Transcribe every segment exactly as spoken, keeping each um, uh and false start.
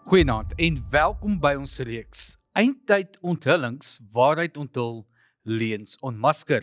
Goeienaand en welkom by ons reeks Eindtyd Onthullings, Waarheid Onthul, Leuns Ontmasker.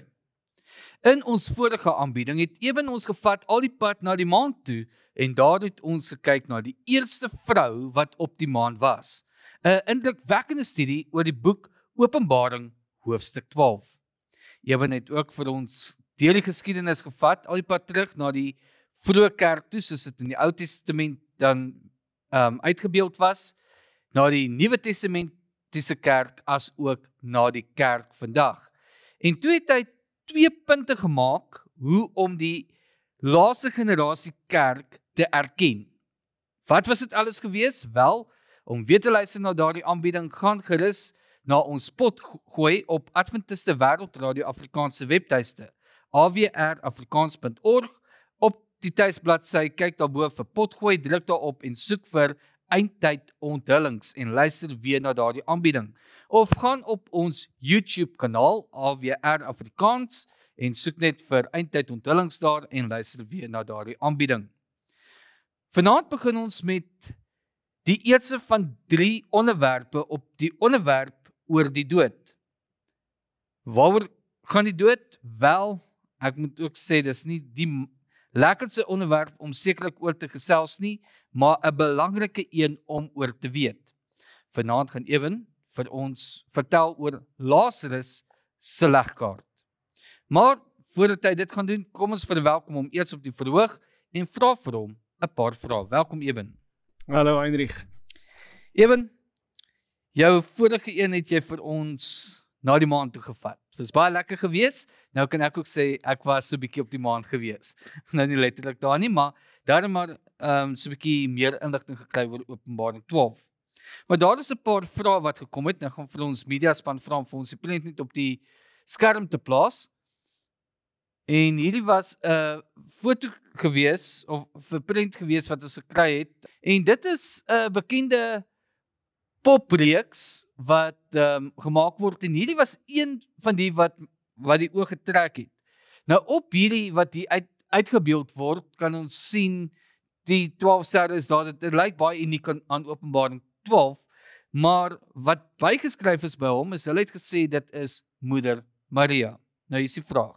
In ons vorige aanbieding het Eben ons gevat al die pad na die maan toe en daar het ons gekyk na die eerste vrou wat op die maan was. 'n Indrukwekkende studie oor die boek Openbaring hoofstuk twaalf. Eben het ook vir ons deur die geskiedenis gevat, al die pad terug na die vroeë kerk toe, soos dit in die Ou Testament dan Um, uitgebeeld was, na die Nuwe Testamentiese kerk, as ook na die kerk vandag. En toe het hy twee punte gemaak, hoe om die laaste generasie kerk te erken. Wat was dit alles gewees? Wel, om weer te luister na daardie aanbieding, gaan gerus na ons pot gooi op Adventiste Wêreldradio Afrikaanse webtuiste, a w r afrikaans punt org. Die tuisbladsy, kyk daarbo vir potgooi, druk daarop en soek vir Eindtyd Onthullings en luister weer na daardie aanbieding. Of gaan op ons YouTube kanaal A W R Afrikaans en soek net vir Eindtyd Onthullings daar en luister weer na daardie aanbieding. Vanaand begin ons met die eerste van drie onderwerpe op die onderwerp oor die dood. Waaroor gaan die dood? Wel, ek moet ook sê, dis nie die lekkerste onderwerp om sekerlik oor te gesels nie, maar 'n belangrike een om oor te weet. Vanaand gaan Eben vir ons vertel oor Lazarus se legkaart. Maar voordat hy dit gaan doen, kom ons verwelkom hom eers op die verhoog en vra vir hom 'n paar vrae. Welkom Eben. Hallo Heinrich. Eben, jou vorige een het jy vir ons na die maan toe gevat. Het was baie lekker gewees. Nou kan ek ook sê, ek was so 'n bietjie op die maan gewees. Nou nie letterlik daar nie, maar daarom maar um, so 'n bietjie meer inligting gekry oor Openbaring twaalf. Maar daar is 'n paar vrae wat gekom het. Nou gaan vir ons mediaspan vra om vir ons die prent net op die skerm te plaas. En hierdie was 'n uh, foto gewees, of 'n prent gewees wat ons gekry het. En dit is 'n uh, bekende popreeks wat um, gemaak word, en hierdie was een van die wat, wat die oog getrek het. Nou op hierdie wat hier uit, uitgebeeld word, kan ons sien die twaalf sterre is daar, dit lyk baie uniek aan, aan Openbaring twaalf, maar wat bygeskryf is by hom, is hulle het gesê dit is Moeder Maria. Nou hier is die vraag.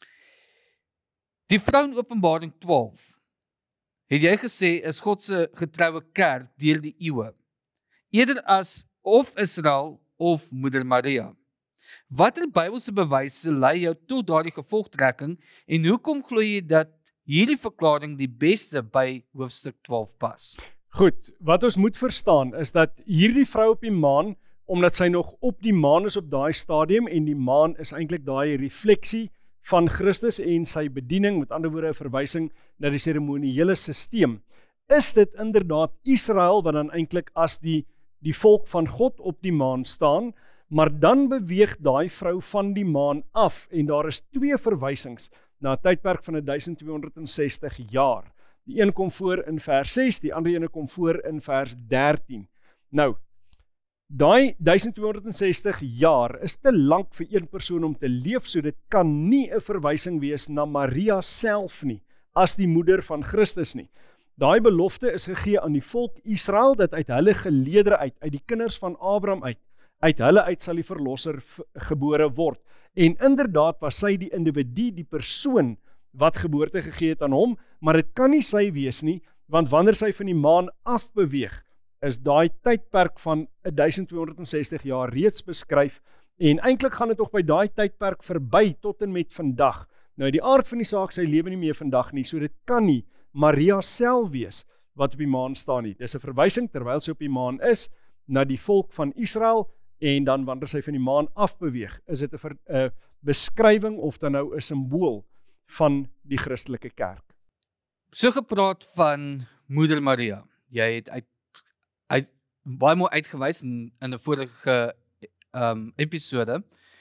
Die vrou in Openbaring twaalf, het jy gesê, is God se getroue kerk deur die eeue, eerder as of Israel of Moeder Maria. Watter Bybelse bewyse lei jou tot daardie gevolgtrekking en hoekom glo jy dat hierdie verklaring die beste by hoofstuk twaalf pas? Goed, wat ons moet verstaan is dat hierdie vrou op die maan, omdat sy nog op die maan is op daai stadium en die maan is eintlik daai refleksie van Christus en sy bediening, met ander woorde 'n verwysing na die seremoniële sisteem, is dit inderdaad Israel wat dan eintlik as die die volk van God op die maan staan, maar dan beweeg daai vrou van die maan af en daar is twee verwysings na 'n tydperk van twaalf sestig jaar. Die een kom voor in vers ses, die ander ene kom voor in vers dertien. Nou, daai twaalf sestig jaar is te lank vir een persoon om te leef, so dit kan nie 'n verwysing wees na Maria self nie, as die moeder van Christus nie. Daai belofte is gegee aan die volk Israel, dat uit hulle geleedere uit, uit die kinders van Abraham uit, uit hulle uit sal die verlosser gebore word. En inderdaad was sy die individu, die persoon wat geboorte gegee het aan hom, maar dit kan nie sy wees nie, want wanneer sy van die maan afbeweeg, is daai tydperk van twaalf sestig jaar reeds beskryf, en eintlik gaan dit ook by daai tydperk verby tot en met vandag. Nou die aard van die saak, sy lewe nie meer vandag nie, so dit kan nie Maria self wees wat op die maan staan nie. Dis 'n verwysing terwyl sy op die maan is na die volk van Israel, en dan wanneer sy van die maan afbeweeg, is dit 'n uh, beskrywing of dan nou 'n simbool van die Christelike kerk. So gepraat van Moeder Maria. Jy het uit, uit baie mooi uitgewys in, in 'n vorige um, episode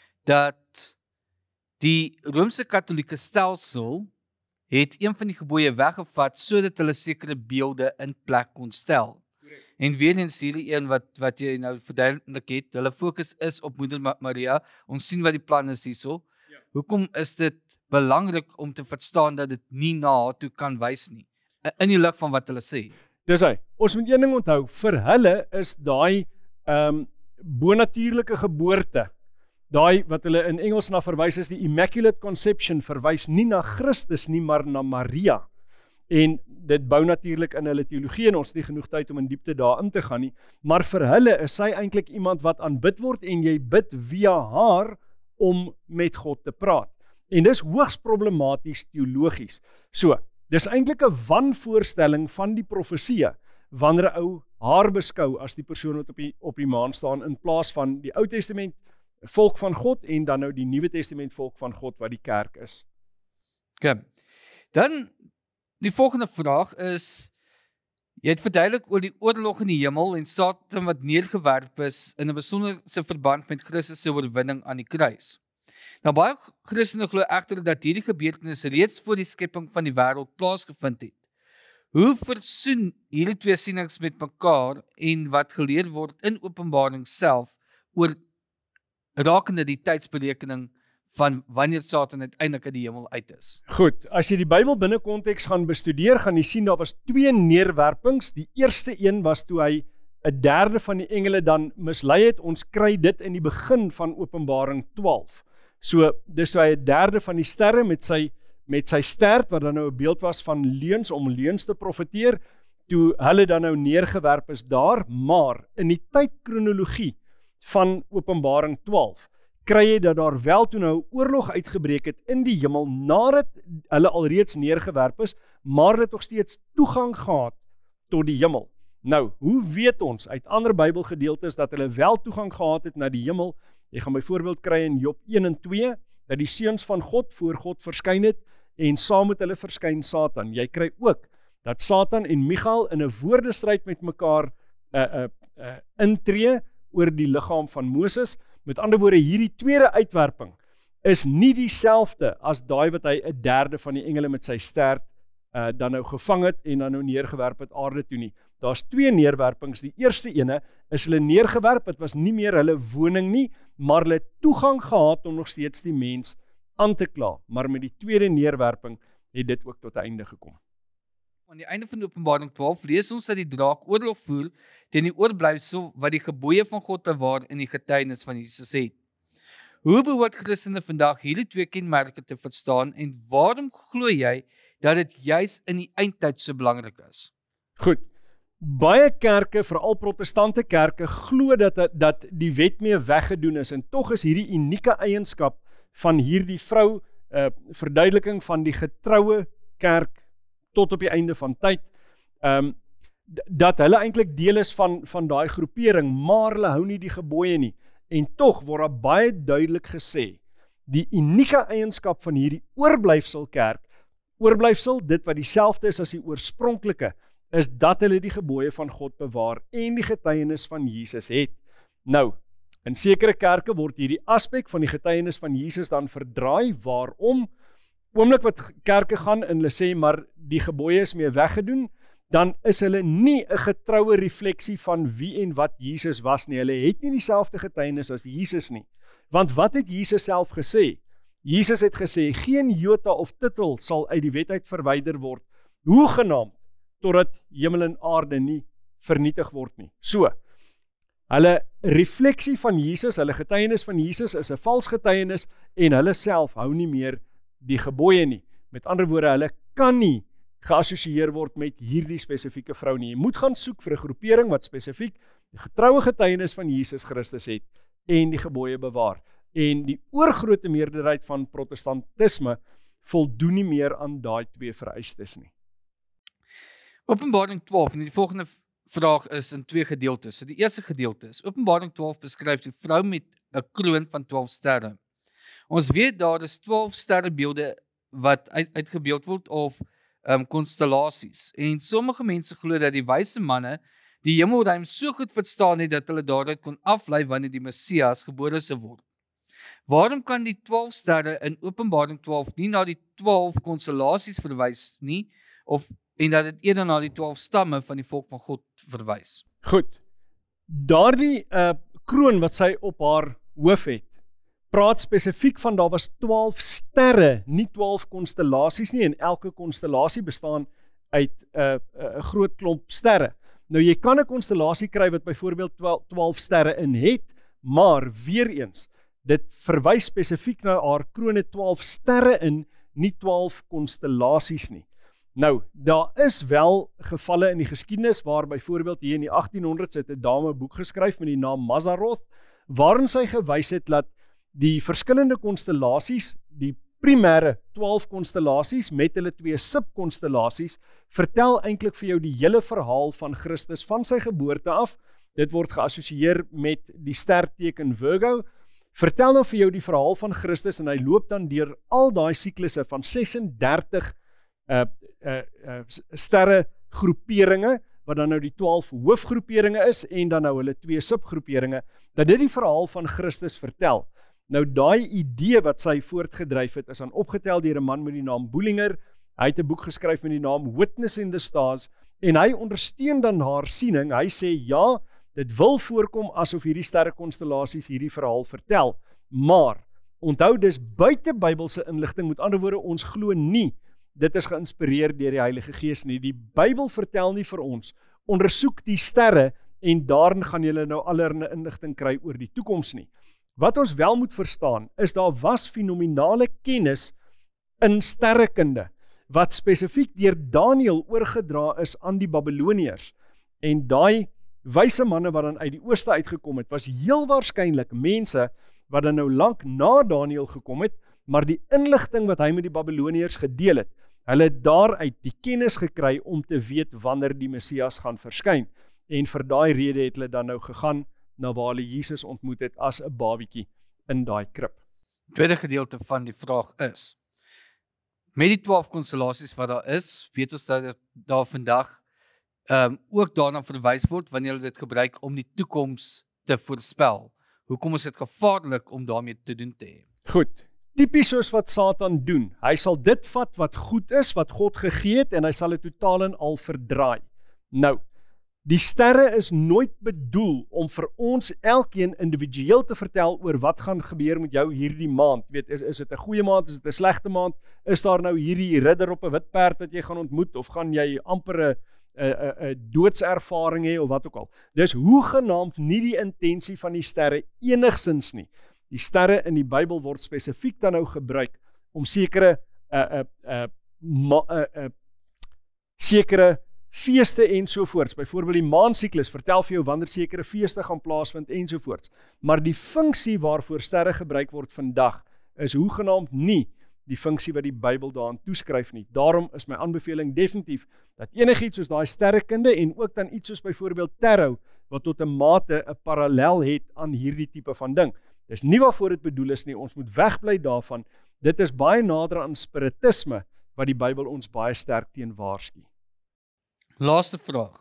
dat die Romeinse Katolieke stelsel het een van die gebooie weggevat sodat hulle sekere beelde in plek kon stel. En weer eens hierdie een wat, wat jy nou verduidelik het, hulle fokus is op Moeder Maria, ons sien wat die plan is hierso. Ja. Hoekom is dit belangrik om te verstaan dat dit nie na haar toe kan wys nie, in die lig van wat hulle sê? Dis hy. Ons moet een ding onthou, vir hulle is daai um, bonatuurlike geboorte, daai wat hulle in Engels na verwys is die Immaculate Conception, verwys nie na Christus nie, maar na Maria. En dit bou natuurlik in hulle teologie en ons het nie genoeg tyd om in diepte daarin te gaan nie, maar vir hulle is sy eintlik iemand wat aanbid word en jy bid via haar om met God te praat. En dis hoogs problematies teologies. So, dis eintlik 'n wanvoorstelling van die profesie wanneer 'n ou haar beskou as die persoon wat op die, op die maan staan in plaas van die Ou Testament volk van God en dan nou die Nuwe Testament volk van God wat die kerk is. Okay. Dan die volgende vraag is, jy het verduidelik oor die oorlog in die hemel en Satan wat neergewerp is in 'n besonderse verband met Christus se oorwinning aan die kruis. Nou baie Christene glo egter dat hierdie gebeurtenis reeds voor die skepping van die wêreld plaasgevind het. Hoe versoen hierdie twee sienings met mekaar en wat geleer word in Openbaring self oor rakende die tydsberekening van wanneer Satan uiteindelik uit die hemel uit is? Goed, as jy die Bybel binne konteks gaan bestudeer, gaan jy sien daar was twee neerwerpings. Die eerste een was toe hy 'n derde van die engele dan mislei het. Ons kry dit in die begin van Openbaring twaalf. So, dis toe hy 'n derde van die sterre met sy met sy stert, wat dan nou 'n beeld was van leuns om leuns te profeteer, toe hulle dan nou neergewerp is daar, maar in die tydkronologie van Openbaring twaalf kry jy dat daar wel toe nou oorlog uitgebreek het in die hemel nadat hulle alreeds neergewerp is, maar dit nog steeds toegang gehad tot die hemel. Nou, hoe weet ons uit ander Bybelgedeeltes dat hulle wel toegang gehad het na die hemel? Jy gaan byvoorbeeld kry in Job een en twee dat die seuns van God voor God verskyn het en saam met hulle verskyn Satan. Jy kry ook dat Satan en Michael in 'n woordestryd met mekaar uh, uh, uh, intree oor die liggaam van Moses. Met ander woorde, hierdie tweede uitwerping is nie dieselfde as daai wat hy 'n derde van die engele met sy stert uh, dan nou gevang het en dan nou neergewerp het aarde toe nie. Daar's twee neerwerpings. Die eerste ene is hulle neergewerp, dit was nie meer hulle woning nie, maar hulle toegang gehad om nog steeds die mens aan te kla. Maar met die tweede neerwerping het dit ook tot 'n einde gekom. Aan die einde van Openbaring twaalf lees ons dat die draak oorlog voer teen die oorblyfsel wat die gebooie van God bewaar in die getuienis van Jesus het. Hoe behoort Christene vandag hierdie twee kenmerke te verstaan en waarom glo jy dat dit juis in die eindtyd so belangrik is? Goed. Baie kerke, veral protestante kerke, glo dat, dat die wet mee weggedoen is en tog is hierdie unieke eienskap van hierdie vrou, uh, verduideliking van die getroue kerk tot op die einde van tyd, um, dat hulle eintlik deel is van, van daai groepering, maar hulle hou nie die gebooie nie. En tog word daar baie duidelik gesê, die unieke eienskap van hierdie oorblyfsel kerk, oorblyfsel, dit wat dieselfde is as die oorspronklike, is dat hulle die gebooie van God bewaar en die getuienis van Jesus het. Nou, in sekere kerke word hierdie aspek van die getuienis van Jesus dan verdraai. Waarom? Oomblik wat kerke gaan en hulle sê, maar die gebooie is mee weggedoen, dan is hulle nie 'n getroue refleksie van wie en wat Jesus was nie. Hulle het nie dieselfde getuienis as Jesus nie. Want wat het Jesus self gesê? Jesus het gesê, geen jota of titel sal uit die wet uit verwyder word, hoegenaamd, totdat hemel en aarde nie vernietig word nie. So, hulle refleksie van Jesus, hulle getuienis van Jesus is 'n vals getuienis en hulle self hou nie meer die gebooie nie. Met ander woorde, hulle kan nie geassosieer word met hierdie spesifieke vrou nie. Jy moet gaan soek vir 'n groepering wat spesifiek die getroue getuienis van Jesus Christus het en die gebooie bewaar. En die oorgrootste meerderheid van protestantisme voldoen nie meer aan daai twee vereistes nie. Openbaring twaalf, en die volgende vraag is in twee gedeeltes. So die eerste gedeelte is, Openbaring twaalf beskryf die vrou met 'n kroon van twaalf sterre. Ons weet daar is twaalf sterrebeelde wat uit, uitgebeeld word of um, konstellasies. En sommige mense glo dat die wyse manne die hemelruim so goed verstaan het dat hulle daaruit kon aflei wanneer die Messias gebore sou word. Waarom kan die twaalf sterre in Openbaring twaalf nie na die twaalf konstellasies verwys nie, of en dat dit eerder na die twaalf stamme van die volk van God verwys? Goed, daardie uh, kroon wat sy op haar hoof het, praat spesifiek van daar was twaalf sterre, nie twaalf konstellasies nie, en elke konstellasie bestaan uit 'n uh, uh, 'n groot klomp sterre. Nou jy kan 'n konstellasie kry wat byvoorbeeld twaalf sterre in het, maar weer eens, dit verwys spesifiek na haar kroon het twaalf sterre in, nie twaalf konstellasies nie. Nou, daar is wel gevalle in die geskiedenis waar byvoorbeeld hier in die achttienhondreds het 'n dame 'n boek geskryf met die naam Mazzaroth, waarin sy gewys het dat die verskillende konstellasies, die primêre twaalf konstellasies met hulle twee subkonstellasies, vertel eintlik vir jou die hele verhaal van Christus van sy geboorte af. Dit word geassosieer met die sterteken Virgo. Vertel nou vir jou die verhaal van Christus en hy loop dan deur al daai siklusse van sesendertig uh, uh, uh, sterre groeperinge, wat dan nou die twaalf hoofgroeperinge is en dan nou hulle twee subgroeperinge, dat dit die verhaal van Christus vertel. Nou daai idee wat sy voortgedryf het, is dan opgetel deur 'n man met die naam Bullinger. Hy het 'n boek geskryf met die naam Witness in the Stars en hy ondersteun dan haar siening. Hy sê ja, dit wil voorkom asof hierdie sterrekonstellasies hierdie verhaal vertel, maar onthou dis buite Bybelse inligting, met ander woorde ons glo nie dit is geïnspireer deur die Heilige Gees nie. Die Bybel vertel nie vir ons, ondersoek die sterre en daarin gaan julle nou allerlei inligting kry oor die toekoms nie. Wat ons wel moet verstaan, is daar was fenominale kennis in sterrekunde, wat spesifiek deur Daniël oorgedra is aan die Babiloniërs. En daai wyse manne wat dan uit die ooste uitgekom het, was heel waarskynlik mense wat dan nou lank na Daniël gekom het, maar die inligting wat hy met die Babiloniërs gedeel het, hulle het daaruit die kennis gekry om te weet wanneer die Messias gaan verskyn. En vir daai rede het hulle dan nou gegaan na waar hulle Jesus ontmoet het as 'n babietjie in daai krib. Tweede gedeelte van die vraag is, met die twaalf konstellasies wat daar is, weet ons dat daar vandag um, ook daarna verwys word wanneer hulle dit gebruik om die toekoms te voorspel. Hoekom is dit gevaarlik om daarmee te doen te hê? Goed, tipies soos wat Satan doen. Hy sal dit vat wat goed is, wat God gegee het, en hy sal dit totaal en al verdraai. Nou, die sterre is nooit bedoel om vir ons elkeen individueel te vertel oor wat gaan gebeur met jou hierdie maand. Weet, is, is dit 'n goeie maand, is dit 'n slegte maand? Is daar nou hierdie ridder op 'n wit perd wat jy gaan ontmoet, of gaan jy amper 'n 'n 'n doodservaring hê of wat ook al? Dis hoegenaamd nie die intensie van die sterre enigsins nie. Die sterre in die Bybel word spesifiek dan nou gebruik om sekere 'n 'n 'n 'n 'n sekere feeste ensovoorts. Byvoorbeeld die maansiklus vertel vir jou wanneer sekere feeste gaan plaasvind ensovoorts. Maar die funksie waarvoor sterre gebruik word vandag is hoegenaamd nie die funksie wat die Bybel daaraan toeskryf nie. Daarom is my aanbeveling definitief dat enigiets soos daai sterrekunde en ook dan iets soos byvoorbeeld tarot wat tot 'n mate 'n parallel het aan hierdie tipe van ding. Dis nie waarvoor dit bedoel is nie. Ons moet wegbly daarvan. Dit is baie nader aan spiritisme wat die Bybel ons baie sterk teen waarsku. Laaste vraag.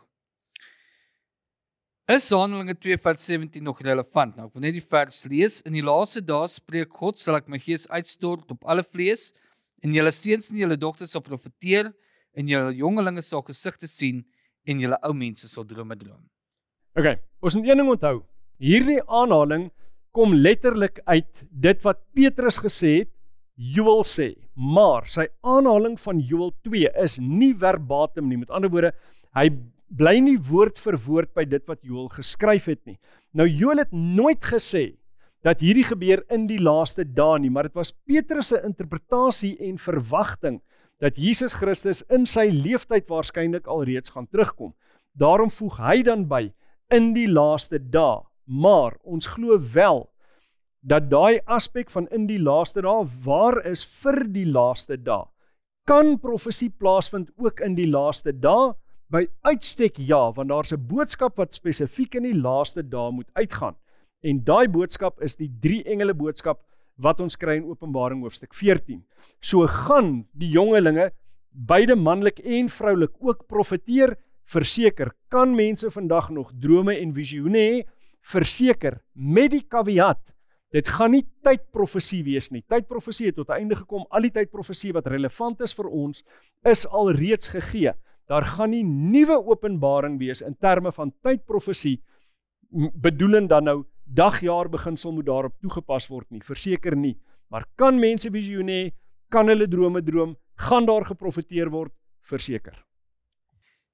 Is Handelinge twee vers sewentien nog relevant? Nou, ek wil net die vers lees. In die laaste dae spreek God, sal ek my gees uitstort op alle vlees, en julle seuns en julle dogters sal profeteer, en julle jongelinge sal gesigte sien, en julle ou mense sal drome droom. Ok, ons moet een ding onthou. Hierdie aanhaling kom letterlik uit dit wat Petrus gesê het, Joël sê, maar sy aanhaling van Joël twee is nie verbatim nie. Met ander woorde, hy bly nie woord vir woord by dit wat Joël geskryf het nie. Nou Joël het nooit gesê dat hierdie gebeur in die laaste dae nie, maar dit was Petrus se interpretasie en verwagting dat Jesus Christus in sy leeftyd waarskynlik alreeds gaan terugkom. Daarom voeg hy dan by in die laaste dae, maar ons glo wel dat daai aspek van in die laaste dae waar is vir die laaste dae. Kan profesie plaasvind ook in die laaste dae? By uitstek ja, want daar's 'n boodskap wat spesifiek in die laaste dae moet uitgaan. En daai boodskap is die drie engele boodskap wat ons kry in Openbaring hoofstuk veertien. So gaan die jongelinge, beide manlik en vroulik, ook profeteer. Verseker, kan mense vandag nog drome en visioene hê? Verseker, met die caveat, dit gaan nie tydprofesie wees nie. Tydprofesie het tot 'n einde gekom. Al die tydprofesie wat relevant is vir ons, is al reeds gegee. Daar gaan nie nuwe openbaring wees in terme van tydprofesie, bedoelend dan nou dagjaar beginsel moet daarop toegepas word nie. Verseker nie. Maar kan mense visioene hê? Kan hulle drome droom? Gaan daar geprofeteer word? Verseker.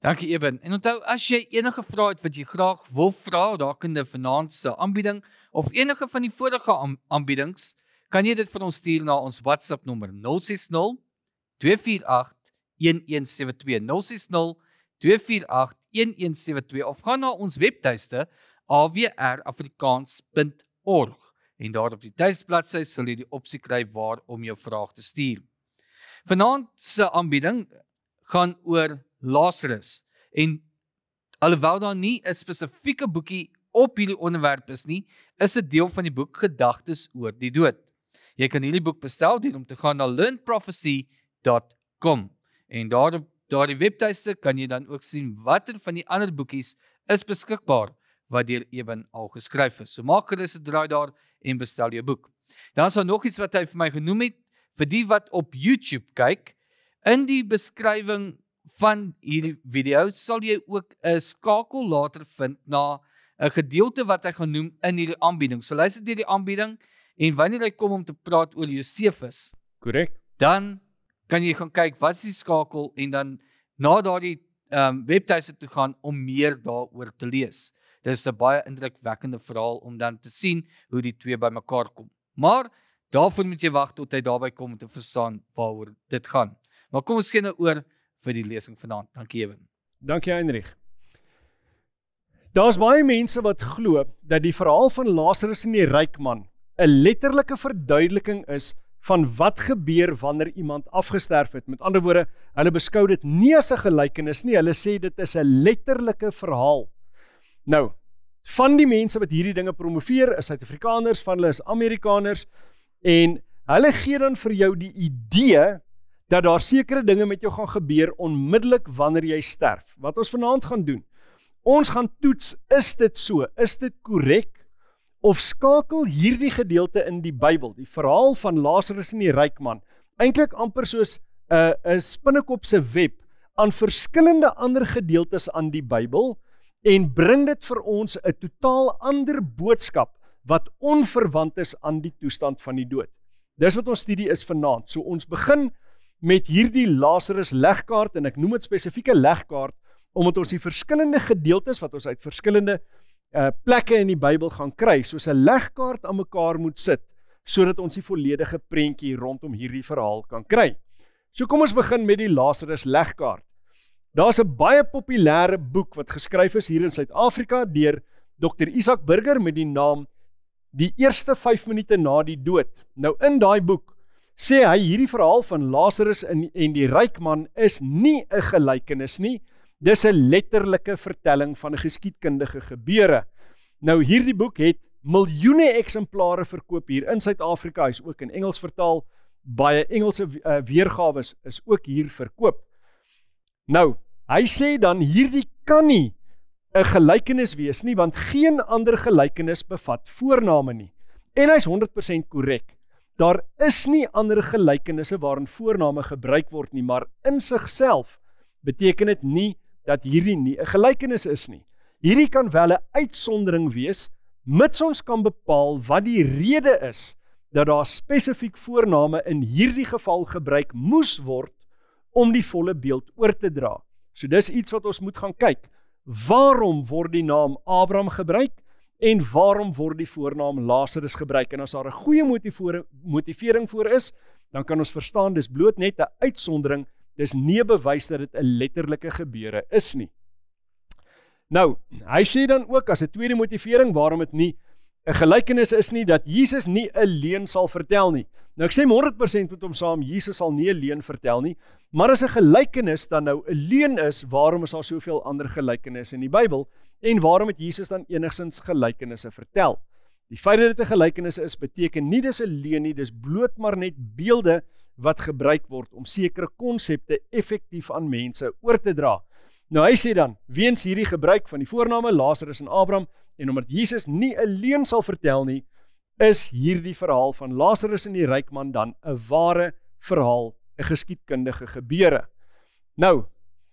Dankie Eben. En onthou, as jy enige vrae het wat jy graag wil vra rakende vanaand se aanbieding of enige van die vorige aanbiedings, kan jy dit vir ons stuur na ons WhatsApp nommer nul ses nul, twee vier agt, een een sewe twee, nul ses nul, twee vier agt, een een sewe twee of gaan na ons webtuiste a w r afrikaans punt org en daar op die tuisbladsy sal jy die opsie kry waar om jou vraag te stuur. Vanaand se aanbieding gaan oor Lazarus en alhoewel daar nie 'n spesifieke boekie op hierdie onderwerp is nie, is 'n deel van die boek Gedagtes oor die dood. Jy kan hierdie boek bestel deur om te gaan na learn prophecy dot com en daar op daardie webtuiste kan jy dan ook sien watter van die ander boekies is beskikbaar wat deur Eben al geskryf is. So maak gerus 'n draai daar en bestel jou boek. Dan is daar nog iets wat hy vir my genoem het, vir die wat op YouTube kyk. In die beskrywing van hierdie video sal jy ook 'n skakel later vind na 'n gedeelte wat hy gaan noem in hierdie aanbieding. So luister deur die aanbieding en wanneer hy kom om te praat oor Josefus, Korrek. dan kan jy gaan kyk wat is die skakel en dan na daardie um, webtuiste toe gaan om meer daaroor te lees. Dit is 'n baie indrukwekkende verhaal om dan te sien hoe die twee bymekaar kom. Maar daarvoor moet jy wag tot hy daarby kom om te verstaan waaroor dit gaan. Maar kom ons gee nou oor vir die lesing vanaand. Dankie Eben. Dankie Heinrich. Daar's baie mense wat glo dat die verhaal van Lazarus en die ryk man 'n letterlike verduideliking is van wat gebeur wanneer iemand afgesterf het. Met ander woorde, hulle beskou dit nie as 'n gelykenis nie, hulle sê dit is 'n letterlike verhaal. Nou, van die mense wat hierdie dinge promoveer is Suid-Afrikaners, van hulle is Amerikaners en hulle gee dan vir jou die idee dat daar sekere dinge met jou gaan gebeur onmiddellik wanneer jy sterf. Wat ons vanaand gaan doen, ons gaan toets, is dit so, is dit korrek, of skakel hierdie gedeelte in die Bybel, die verhaal van Lazarus en die ryk man, eintlik amper soos 'n uh, 'n spinnekop se web aan verskillende ander gedeeltes aan die Bybel en bring dit vir ons 'n totaal ander boodskap wat onverwant is aan die toestand van die dood. Dis wat ons studie is vanaand. So ons begin met hierdie Lazarus legkaart en ek noem dit spesifieke legkaart omdat ons die verskillende gedeeltes wat ons uit verskillende uh, plekke in die Bybel gaan kry, soos 'n legkaart aan mekaar moet sit, sodat ons die volledige prentjie rondom hierdie verhaal kan kry. So kom ons begin met die Lazarus legkaart. Daar's 'n baie populêre boek wat geskryf is hier in Suid-Afrika deur dokter Isak Burger met die naam Die eerste vyf minute na die dood. Nou in daai boek sê hy hierdie verhaal van Lazarus en, en die ryk man is nie 'n gelykenis nie, dis 'n letterlike vertelling van 'n geskiedkundige gebeure. Nou hierdie boek het miljoene eksemplare verkoop hier in Suid-Afrika, hy is ook in Engels vertaal, baie Engelse uh, weergawe is ook hier verkoop. Nou, hy sê dan hierdie kan nie 'n gelykenis wees nie, want geen ander gelykenis bevat voorname nie. En hy's honderd persent korrek. Daar is nie ander gelykenisse waarin voorname gebruik word nie, maar in sigself beteken dit nie dat hierdie nie 'n gelykenis is nie. Hierdie kan wel 'n uitsondering wees, mits ons kan bepaal wat die rede is dat daar spesifiek voorname in hierdie geval gebruik moes word om die volle beeld oor te dra. So dis iets wat ons moet gaan kyk. Waarom word die naam Abraham gebruik en waarom word die voornaam Lazarus gebruik? En as daar 'n goeie motivering voor is, dan kan ons verstaan dis bloot net 'n uitsondering, dis nie 'n bewys dat dit 'n letterlike gebeure is nie. Nou, hy sê dan ook as 'n tweede motivering waarom dit nie 'n gelykenis is nie, dat Jesus nie 'n leuen sal vertel nie. Nou ek sê honderd persent met hom saam, Jesus sal nie 'n leuen vertel nie, maar as 'n gelykenis dan nou 'n leuen is, waarom is daar soveel ander gelykenisse in die Bybel en waarom het Jesus dan enigstens gelykenisse vertel? Die feit dat dit 'n gelykenis is, beteken nie dis 'n leuen nie, dis bloot maar net beelde wat gebruik word om sekere konsepte effektief aan mense oor te dra. Nou hy sê dan, weens hierdie gebruik van die voorname Lazarus en Abraham en omdat Jesus nie 'n leuen sal vertel nie, is hierdie verhaal van Lazarus en die ryk man dan 'n ware verhaal, 'n geskiedkundige gebeure. Nou,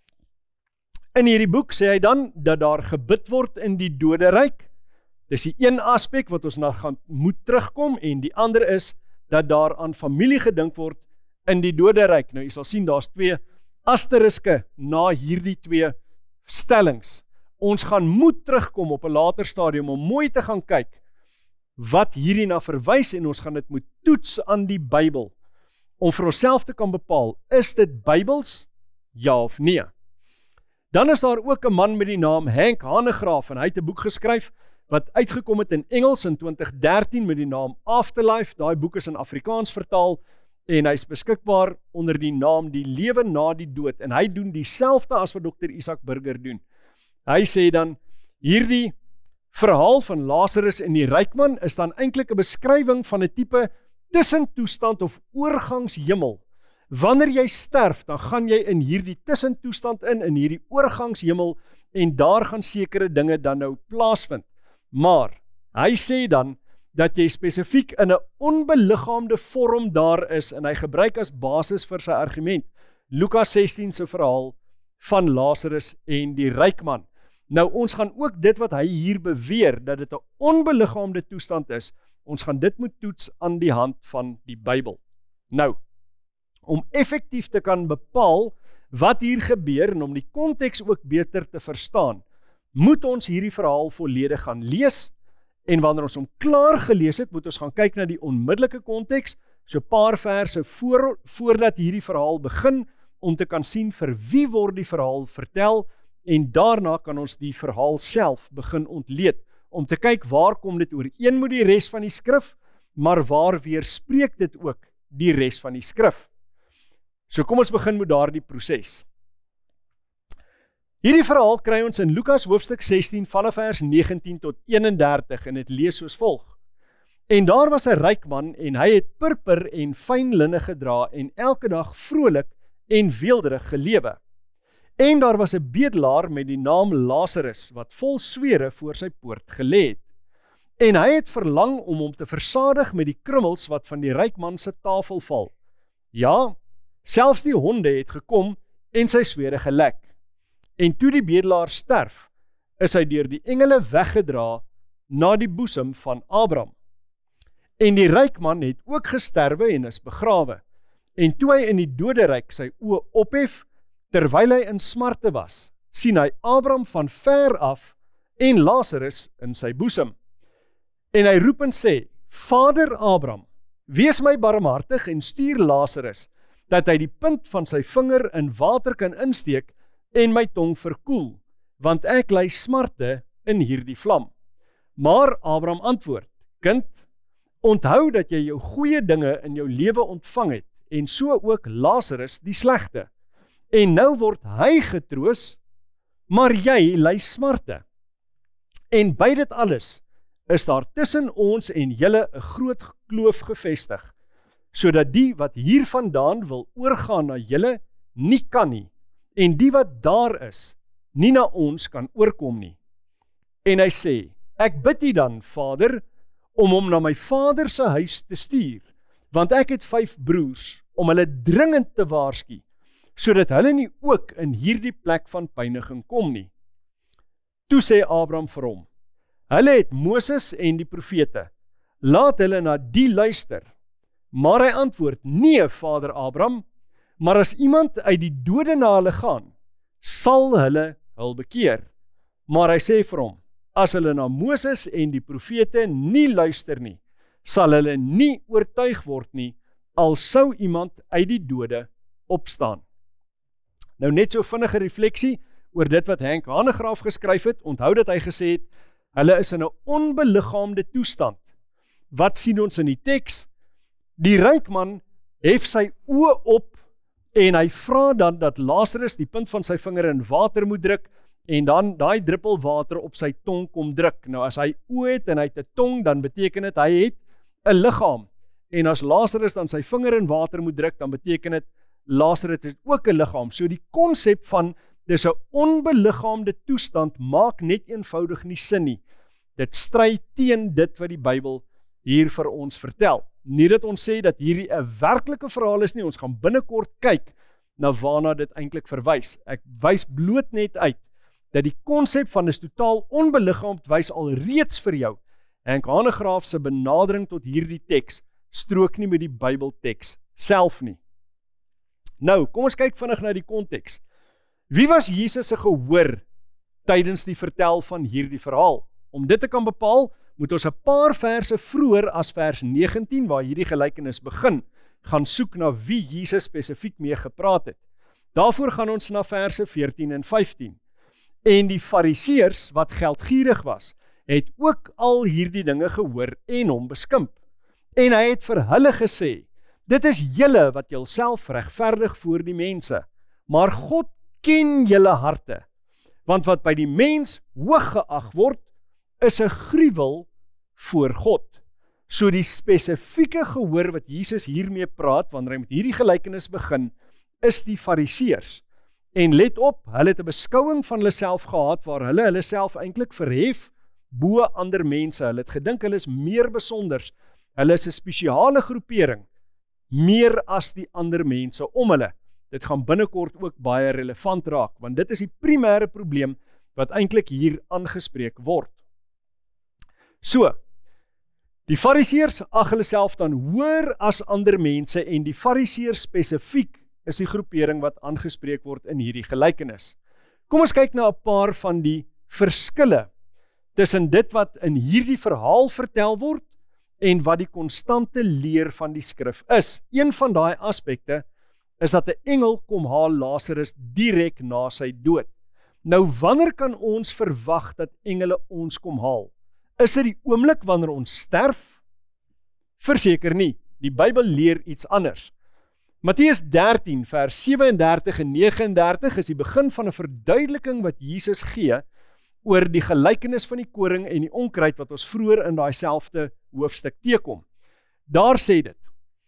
in hierdie boek sê hy dan dat daar gebid word in die doderyk. Dis die een aspek wat ons na gaan moet terugkom en die ander is dat daar aan familie gedink word in die doderyk. Nou jy sal sien daar's twee asteriske na hierdie twee stellings. Ons gaan moet terugkom op 'n later stadium om mooi te gaan kyk wat hierdie na verwys en ons gaan dit moet toets aan die Bybel om vir onsself te kan bepaal, is dit Bybels? Ja of nee? Dan is daar ook 'n man met die naam Henk Hanegraaff en hy het 'n boek geskryf wat uitgekom het in Engels in twintig dertien met die naam Afterlife. Daai boek is in Afrikaans vertaal en hy is beskikbaar onder die naam Die Lewe na die Dood en hy doen dieselfde as wat dokter Isaac Burger doen. Hy sê dan, hierdie verhaal van Lazarus en die rykman is dan eintlik 'n beskrywing van 'n tipe tussentoestand of oorgangshemel. Wanneer jy sterf, dan gaan jy in hierdie tussentoestand in, in hierdie oorgangshemel, en daar gaan sekere dinge dan nou plaasvind. Maar, hy sê dan, dat jy spesifiek in 'n onbeliggaamde vorm daar is, en hy gebruik as basis vir sy argument, Lukas sestien se verhaal van Lazarus en die rykman. Nou, ons gaan ook dit wat hy hier beweer, dat dit 'n onbeliggaamde toestand is, ons gaan dit moet toets aan die hand van die Bybel. Nou, om effektief te kan bepaal wat hier gebeur en om die konteks ook beter te verstaan, moet ons hierdie verhaal volledig gaan lees, en wanneer ons hom klaar gelees het, moet ons gaan kyk na die onmiddellike konteks, so paar verse voor, voordat hierdie verhaal begin, om te kan sien vir wie word die verhaal vertel, en daarna kan ons die verhaal self begin ontleed, om te kyk waar kom dit ooreen met die res van die skrif, maar waar weerspreek dit ook die res van die skrif. So kom ons begin met daardie proses. Hierdie verhaal kry ons in Lukas hoofstuk sestien vanaf vers negentien tot eenendertig en dit lees soos volg. En daar was 'n ryk man en hy het purper en fyn linne gedra en elke dag vrolik en weelderig gelewe. En daar was 'n bedelaar met die naam Lazarus wat vol swere voor sy poort gelê het. En hy het verlang om hom te versadig met die krummels wat van die ryk man se tafel val. Ja, selfs die honde het gekom en sy swere gelek. En toe die bedelaar sterf, is hy deur die engele weggedra na die boesem van Abraham. En die ryk man het ook gesterwe en is begrawe. En toe hy in die doderyk sy oë ophef, terwyl hy in smarte was, sien hy Abraham van ver af en Lazarus in sy boesem. En hy roep en sê, Vader Abraham, wees my barmhartig en stuur Lazarus, dat hy die punt van sy vinger in water kan insteek en my tong verkoel, want ek ly smarte in hierdie vlam. Maar Abraham antwoord, kind, onthou dat jy jou goeie dinge in jou lewe ontvang het, en so ook Lazarus die slegte. En nou word hy getroos, maar jy ly smarte. En by dit alles is daar tussen ons en julle 'n groot kloof gevestig, sodat die wat hiervandaan wil oorgaan na julle nie kan nie, en die wat daar is, nie na ons kan oorkom nie. En hy sê, ek bid u dan, Vader, om hom na my vader se huis te stuur, want ek het vyf broers, om hulle dringend te waarsku, sodat hulle nie ook in hierdie plek van pyniging kom nie. Toe sê Abraham vir hom, hulle het Moses en die profete, laat hulle na die luister. Maar hy antwoord, nee, Vader Abraham, maar as iemand uit die dode na hulle gaan, sal hulle hul bekeer. Maar hy sê vir hom, as hulle na Moses en die profete nie luister nie, sal hulle nie oortuig word nie, al sou iemand uit die dode opstaan. Nou net so vinnige refleksie oor dit wat Henk Hanegraaff geskryf het, onthou dat hy gesê het, hulle is in 'n onbeliggaamde toestand. Wat sien ons in die teks? Die ryk man hef sy oë op en hy vra dan dat Lazarus die punt van sy vinger in water moet druk en dan daai druppel water op sy tong kom druk. Nou as hy oë het en hy het 'n tong, dan beteken dit hy het 'n liggaam. En as Lazarus dan sy vinger in water moet druk, dan beteken dit Lazarus het ook 'n liggaam. So die konsep van dis 'n onbeliggaamde toestand maak net eenvoudig nie sin nie. Dit stry teen dit wat die Bybel hier vir ons vertel. Nie dat ons sê dat hierdie 'n werklike verhaal is nie, ons gaan binnekort kyk na waarna dit eintlik verwys. Ek wys bloot net uit dat die konsep van is totaal onbeliggaamd wys al reeds vir jou. Henk Hanegraaff se benadering tot hierdie teks strook nie met die Bybelteks self nie. Nou, kom ons kyk vinnig na die konteks. Wie was Jesus se gehoor tydens die vertel van hierdie verhaal. Om dit te kan bepaal, moet ons 'n paar verse vroeër as vers negentien, waar hierdie gelykenis begin, gaan soek na wie Jesus spesifiek mee gepraat het. Daarvoor gaan ons na verse veertien en vyftien. En die fariseërs, wat geldgierig was, het ook al hierdie dinge gehoor en hom beskimp. En hy het vir hulle gesê, dit is julle wat julself regverdig voor die mense, maar God ken julle harte, want wat by die mens hoog geag word, is 'n gruwel voor God. So die spesifieke gehoor wat Jesus hiermee praat, wanneer hy met hierdie gelykenis begin, is die fariseërs. En let op, hulle het 'n beskouing van hulle self gehad, waar hulle hulle self eintlik verhef bo ander mense. Hulle het gedink hulle is meer besonders. Hulle is 'n spesiale groepering, meer as die ander mense om hulle. Dit gaan binnekort ook baie relevant raak, want dit is die primêre probleem wat eintlik hier aangespreek word. So, die fariseërs ag hulle self dan hoër as ander mense, en die fariseërs spesifiek is die groepering wat aangespreek word in hierdie gelykenis. Kom ons kyk na 'n paar van die verskille tussen dit wat in hierdie verhaal vertel word en wat die konstante leer van die skrif is. Een van daai aspekte is dat 'n engel kom haal Lazarus direk na sy dood. Nou, wanneer kan ons verwag dat engele ons kom haal? Is dit die oomblik wanneer ons sterf? Verseker nie. Die Bybel leer iets anders. Matteus dertien vers sewe en dertig en nege en dertig is die begin van 'n verduideliking wat Jesus gee oor die gelykenis van die koring en die onkruid wat ons vroeër in daai selfde hoofstuk teekom. Daar sê dit: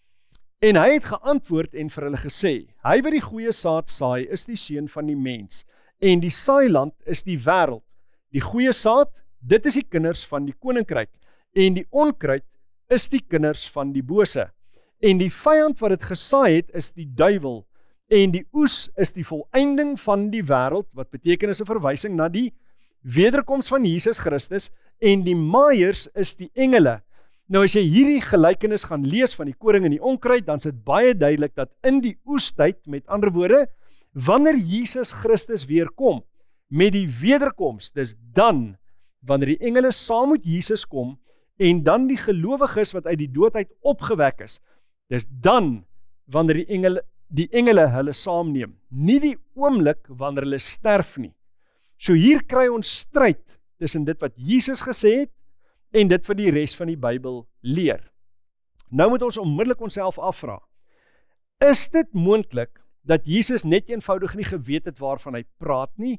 En hy het geantwoord en vir hulle gesê, hy wat die goeie saad saai is die seun van die mens, en die saailand is die wêreld. Die goeie saad, dit is die kinders van die koninkryk, en die onkruid is die kinders van die bose. En die vyand wat dit gesaai het, is die duiwel, en die oes is die volëinding van die wêreld, wat beteken is 'n verwysing na die wederkoms van Jesus Christus, en die maaiers is die engele. Nou as jy hierdie gelykenis gaan lees van die koring en die onkruid, dan is dit baie duidelik dat in die oestyd, met ander woorde, wanneer Jesus Christus weer kom, met die wederkoms, dis dan, wanneer die engele saam met Jesus kom, en dan die gelowiges wat uit die dood uit opgewek is, dis dan, wanneer die engele, die engele hulle saamneem, nie die oomblik wanneer hulle sterf nie. So hier kry ons stryd tussen dit wat Jesus gesê het, en dit vir die res van die Bybel leer. Nou moet ons onmiddellik onsself afvra, is dit moontlik dat Jesus net eenvoudig nie geweet het waarvan hy praat nie?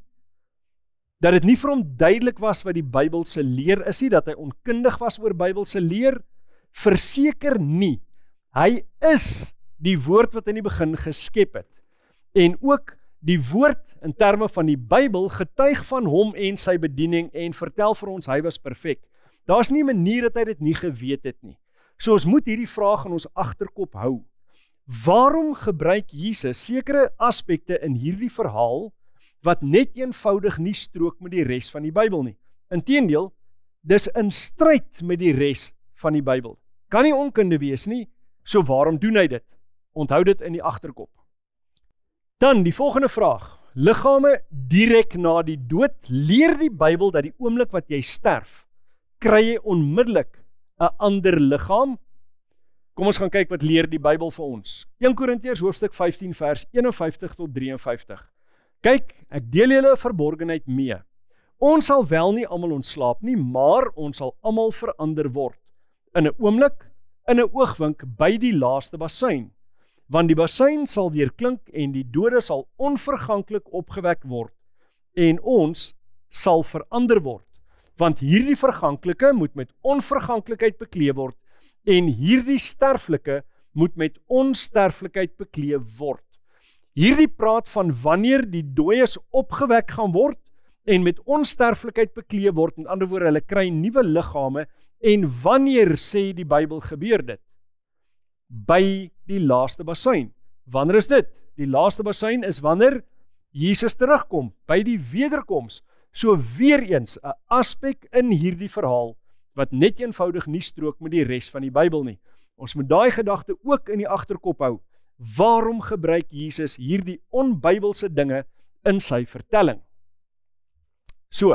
Dat dit nie vir hom duidelik was wat die Bybelse leer is nie, dat hy onkundig was oor Bybelse leer? Verseker nie. Hy is die woord wat in die begin geskep het. En ook die woord in terme van die Bybel getuig van hom en sy bediening en vertel vir ons hy was perfek. Daar's nie 'n manier dat hy dit nie geweet het nie. So ons moet hierdie vraag in ons agterkop hou. Waarom gebruik Jesus sekere aspekte in hierdie verhaal wat net eenvoudig nie strook met die res van die Bybel nie? Inteendeel, dis in stryd met die res van die Bybel. Kan nie onkunde wees nie, so waarom doen hy dit? Onthou dit in die agterkop. Dan die volgende vraag. Liggame direk na die dood, leer die Bybel dat die oomblik wat jy sterf, kry jy onmiddellik 'n ander liggaam? Kom ons gaan kyk wat leer die Bybel vir ons. Eerste Korintiërs hoofstuk vyftien vers een en vyftig tot drie en vyftig. Kyk, ek deel julle 'n verborgenheid mee. Ons sal wel nie almal ontslaap nie, maar ons sal almal verander word. In 'n oomblik, in 'n oogwink, by die laaste basuin. Want die basuin sal weer klink en die dode sal onverganklik opgewek word en ons sal verander word. Want hierdie verganklike moet met onverganklikheid bekleed word en hierdie sterflike moet met onsterflikheid bekleed word. Hierdie praat van wanneer die dooies opgewek gaan word en met onsterflikheid bekleed word, met ander woorde, hulle kry nuwe liggame, en wanneer sê die Bybel gebeur dit? By die laaste basuin. Wanneer is dit? Die laaste basuin is wanneer Jesus terugkom, by die wederkoms. So weer eens 'n aspek in hierdie verhaal wat net eenvoudig nie strook met die res van die Bybel nie. Ons moet daai gedagte ook in die agterkop hou. Waarom gebruik Jesus hierdie onbybelse dinge in sy vertelling? So,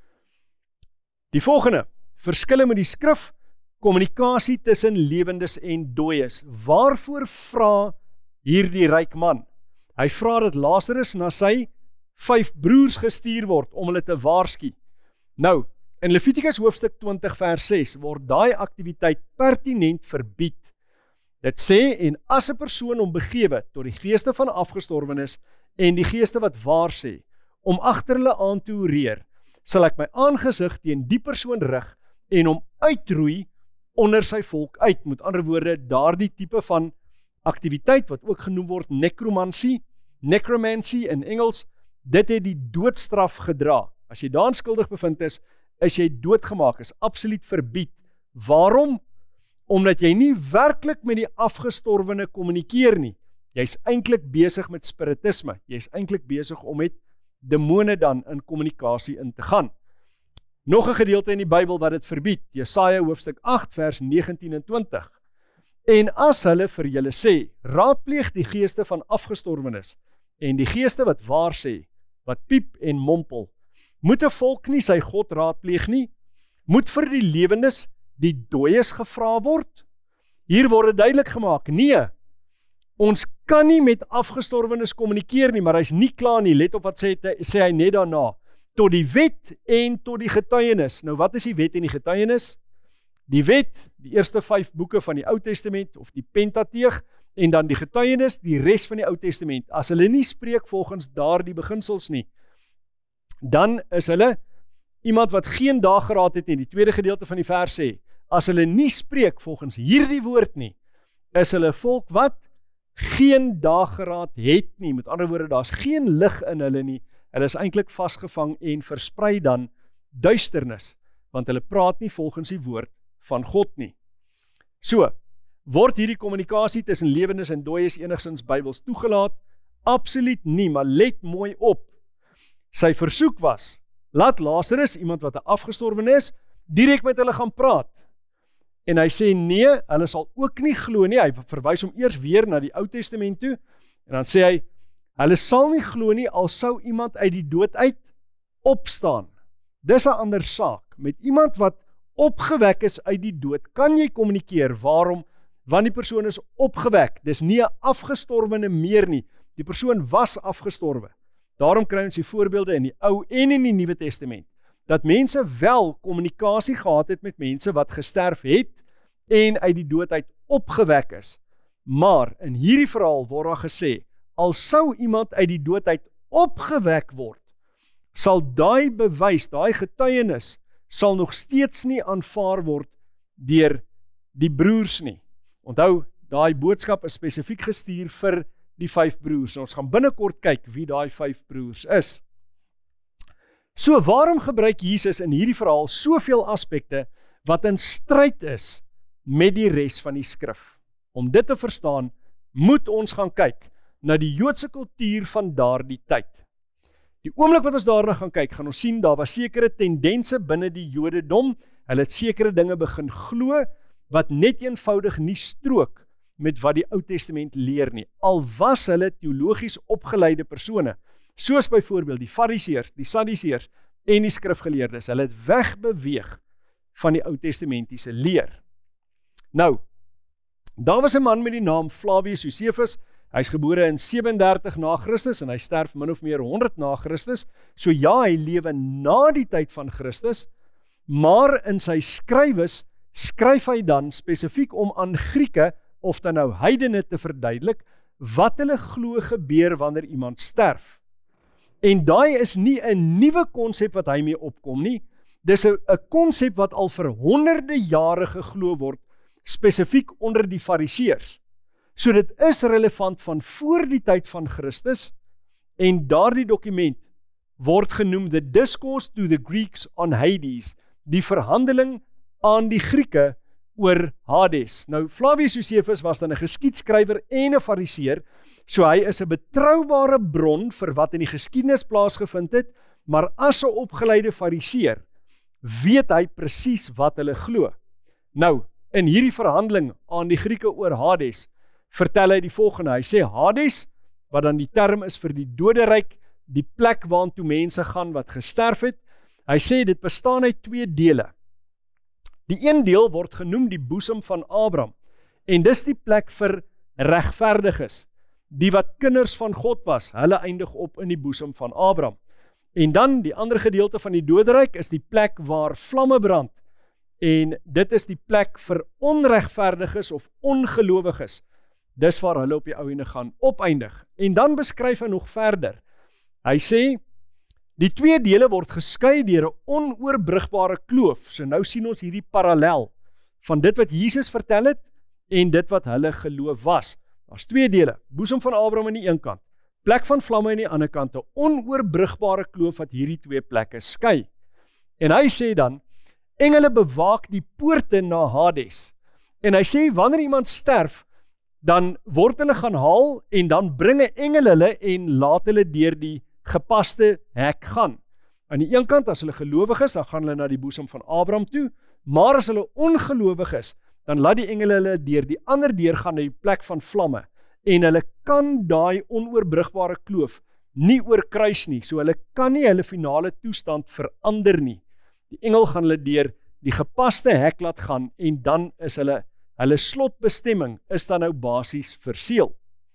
die volgende, verskille met die skrif, kommunikasie tussen lewendes en dooies. Waarvoor vra hierdie ryk man? Hy vra dat Lazarus na sy vyf broers gestuur word om hulle te waarsku. Nou, in Levitikus hoofstuk twintig vers ses word daai aktiwiteit pertinent verbied. Dit sê, en as 'n persoon hom begewe tot die geeste van afgestorwenes en die geeste wat waar sê, om agter hulle aan te hoereer, sal ek my aangesig teen die persoon rig en hom uitroei onder sy volk uit. Met ander woorde, daardie tipe van aktiwiteit wat ook genoem word nekromansie, necromancy in Engels, dit het die doodstraf gedra. As jy daaraan skuldig bevind is, is jy doodgemaak, is absoluut verbied. Waarom? Omdat jy nie werklik met die afgestorwene kommunikeer nie. Jy's eintlik besig met spiritisme. Jy's eintlik besig om met demone dan in kommunikasie in te gaan. Nog 'n gedeelte in die Bybel wat dit verbied, Jesaja hoofstuk agt vers negentien en twintig. En as hulle vir julle sê, raadpleeg die geeste van afgestorwenes en die geeste wat waar sê, wat piep en mompel, moet 'n volk nie sy God raadpleeg nie? Moet vir die lewendes die dooies gevra word? Hier word dit duidelik gemaak, nee, ons kan nie met afgestorwenes kommunikeer nie, maar hy's nie klaar nie. Let op wat sê, sê hy net daarna, tot die wet en tot die getuienis. Nou wat is die wet en die getuienis? Die wet, die eerste vyf boeke van die Ou Testament, of die Pentateeg, en dan die getuienis, die res van die Ou Testament. As hulle nie spreek volgens daardie beginsels nie, dan is hulle iemand wat geen dageraad het nie. Die tweede gedeelte van die vers sê, as hulle nie spreek volgens hierdie woord nie, is hulle volk wat geen dageraad het nie. Met ander woorde, daar's geen lig in hulle nie. Hulle is eintlik vasgevang en versprei dan duisternis, want hulle praat nie volgens die woord van God nie. So, word hierdie kommunikasie tussen lewendes en dooies enigstens Bybels toegelaat? Absoluut nie, maar let mooi op. Sy versoek was, laat Lazarus, iemand wat 'n afgestorven is, direk met hulle gaan praat. En hy sê nee, hulle sal ook nie glo nie. Hy verwys hom eers weer na die Ou Testament toe, en dan sê hy, hulle sal nie glo nie, al sou iemand uit die dood uit opstaan. Dis 'n ander saak. Met iemand wat opgewek is uit die dood, kan jy kommunikeer. Waarom? Want die persoon is opgewek. Dis nie 'n afgestorwene meer nie. Die persoon was afgestorwe. Daarom kry ons die voorbeelde in die Ou en in die Nuwe Testament, dat mense wel kommunikasie gehad het met mense wat gesterf het en uit die dood uit opgewek is. Maar in hierdie verhaal word daar gesê, al sou iemand uit die dood uit opgewek word, sal daai bewys, daai getuienis, sal nog steeds nie aanvaar word deur die broers nie. Onthou, daai boodskap is spesifiek gestuur vir die vyf broers. Ons gaan binnekort kyk wie daai vyf broers is. So, waarom gebruik Jesus in hierdie verhaal soveel aspekte wat in stryd is met die res van die skrif? Om dit te verstaan, moet ons gaan kyk na die Joodse kultuur van daardie tyd. Die oomblik wat ons daarna gaan kyk, gaan ons sien daar was sekere tendense binne die Jodendom. Hulle het sekere dinge begin glo wat net eenvoudig nie strook met wat die Ou Testament leer nie. Al was hulle teologies opgeleide persone, soos byvoorbeeld die Fariseërs, die Sadduseërs en die skrifgeleerdes. Hulle het wegbeweeg van die Ou Testamentiese leer. Nou, daar was 'n man met die naam Flavius Josephus. Hy is gebore in sewendertig na Christus en hy sterf min of meer honderd na Christus. So ja, hy lewe na die tyd van Christus, maar in sy skrywes skryf hy dan spesifiek om aan Grieke, of dan nou heidene, te verduidelik wat hulle glo gebeur wanneer iemand sterf. En daai is nie 'n nuwe konsep wat hy mee opkom nie. Dis 'n 'n konsep wat al vir honderde jare geglo word, spesifiek onder die Fariseërs. So dit is relevant van voor die tyd van Christus, en daardie dokument word genoem the Discourse to the Greeks on Hades, die verhandeling aan die Grieke oor Hades. Nou, Flavius Josephus was dan 'n geskiedskrywer en 'n Fariseer, so hy is 'n betroubare bron vir wat in die geskiedenis plaasgevind het, maar as 'n opgeleide Fariseer weet hy presies wat hulle glo. Nou, in hierdie verhandeling aan die Grieke oor Hades, vertel hy die volgende. Hy sê Hades, wat dan die term is vir die doderyk, die plek waartoe mense gaan wat gesterf het, Hy sê dit bestaan uit twee dele. Die een deel word genoem die boesem van Abraham, en dis die plek vir regverdiges, die wat kinders van God was, hulle eindig op in die boesem van Abraham. En dan die ander gedeelte van die doderyk is die plek waar vlamme brand, en dit is die plek vir onregverdiges of ongelowiges, dis waar hulle op die ou ende gaan opeindig. En dan beskryf hy nog verder, hy sê, die twee dele word geskei deur 'n onoorbrugbare kloof. So nou sien ons hierdie parallel van dit wat Jesus vertel het en dit wat hulle geloof was. Daar's twee dele, boesem van Abraham aan die een kant, plek van vlamme aan die ander kant, 'n onoorbrugbare kloof wat hierdie twee plekke skei. En hy sê dan, engele bewaak die poorte na Hades. En hy sê, wanneer iemand sterf, dan word hulle gaan haal en dan bring 'n engel hulle en laat hulle deur die gepaste hek gaan. Aan die een kant, as hulle gelowig is, dan gaan hulle na die boesem van Abraham toe, maar as hulle ongelowig is, dan laat die engele hulle deur die ander deur gaan na die plek van vlamme, en hulle kan daai onoorbrugbare kloof nie oorkruis nie, so hulle kan nie hulle finale toestand verander nie. Die engel gaan hulle deur die gepaste hek laat gaan, en dan is hulle, hulle slotbestemming is dan nou basies verseël.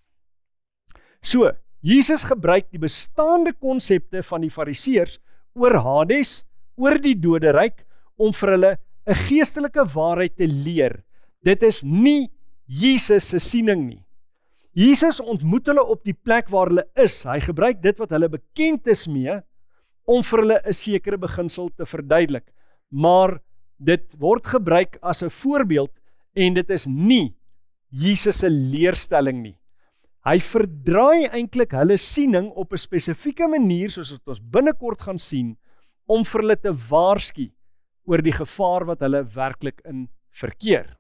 So, Jesus gebruik die bestaande konsepte van die fariseërs oor Hades, oor die doderyk, om vir hulle 'n geestelike waarheid te leer. Dit is nie Jesus se siening nie. Jesus ontmoet hulle op die plek waar hulle is. Hy gebruik dit wat hulle bekend is mee, om vir hulle 'n sekere beginsel te verduidelik. Maar dit word gebruik as 'n voorbeeld, en dit is nie Jesus se leerstelling nie. Hy verdraai eintlik hulle siening op 'n spesifieke manier, soos wat ons binnekort gaan sien, om vir hulle te waarsku oor die gevaar wat hulle werklik in verkeer.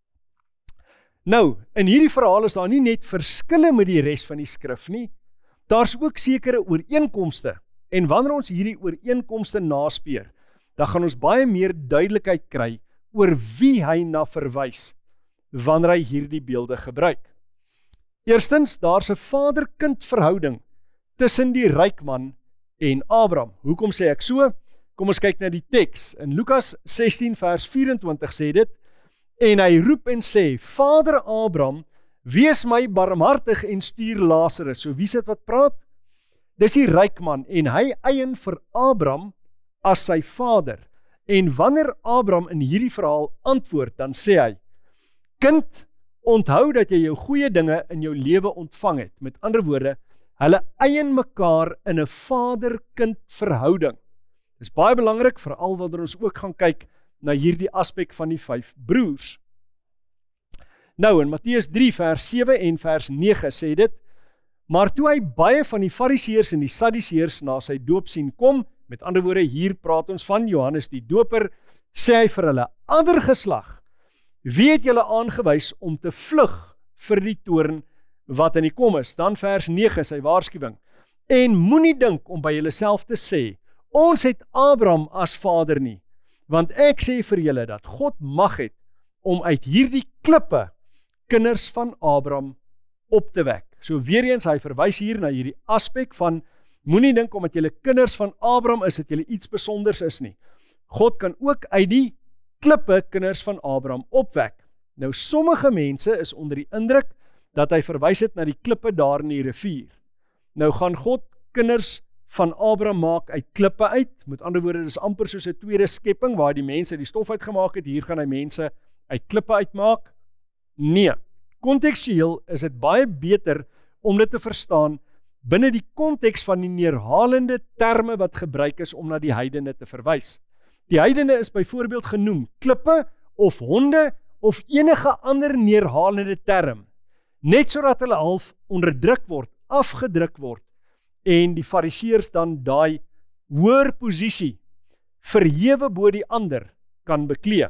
Nou, in hierdie verhaal is daar nie net verskille met die res van die skrif nie, daar's ook sekere ooreenkomste, en wanneer ons hierdie ooreenkomste naspeur, dan gaan ons baie meer duidelikheid kry oor wie hy na verwys, wanneer hy hierdie beelde gebruik. Eerstens, daar's 'n vader-kind verhouding tussen die ryk man en Abraham. Hoekom sê ek so? Kom ons kyk na die teks. In Lukas sestien vers vyf-en-twintig sê dit, en hy roep en sê, Vader Abraham, wees my barmhartig en stuur Lazarus. So wie sit wat praat? Dis die ryk man, en hy eien vir Abraham as sy vader. En wanneer Abraham in hierdie verhaal antwoord, dan sê hy, kind, onthou dat jy jou goeie dinge in jou lewe ontvang het. Met ander woorde, hulle eien mekaar in 'n vader-kind verhouding. Dit is baie belangrik, veral wanneer ons ook gaan kyk na hierdie aspek van die vyf broers. Nou, in Matteus drie vers sewe en vers nege sê dit, maar toe hy baie van die fariseërs en die sadduseërs na sy doop sien kom, met ander woorde, hier praat ons van Johannes die doper, sê hy vir hulle, ander geslag, wie het julle aangewys om te vlug vir die toorn wat in die kom is? Dan vers nege, sy waarskuwing. En moenie dink om by julleself te sê, ons het Abraham as vader nie, want ek sê vir julle dat God mag het om uit hierdie klippe kinders van Abraham op te wek. So weer eens, hy verwys hier na hierdie aspek van, moenie dink omdat julle kinders van Abraham is, dat julle iets besonders is nie. God kan ook uit die klippe kinders van Abraham opwek. Nou sommige mense is onder die indruk dat hy verwys het na die klippe daar in die rivier. Nou gaan God kinders van Abraham maak uit klippe uit, met ander woorde, dis amper soos 'n tweede skepping, waar die mense die stof uitgemaak het, hier gaan hy mense uit klippe uitmaak. Nee, kontekstueel is dit baie beter om dit te verstaan binne die konteks van die neerhalende terme wat gebruik is om na die heidene te verwys. Die heidene is byvoorbeeld genoem klippe of honde of enige ander neerhalende term, net sodat hulle half onderdruk word, afgedruk word, en die fariseërs dan daai hoër posisie verhewe bo die ander kan beklee.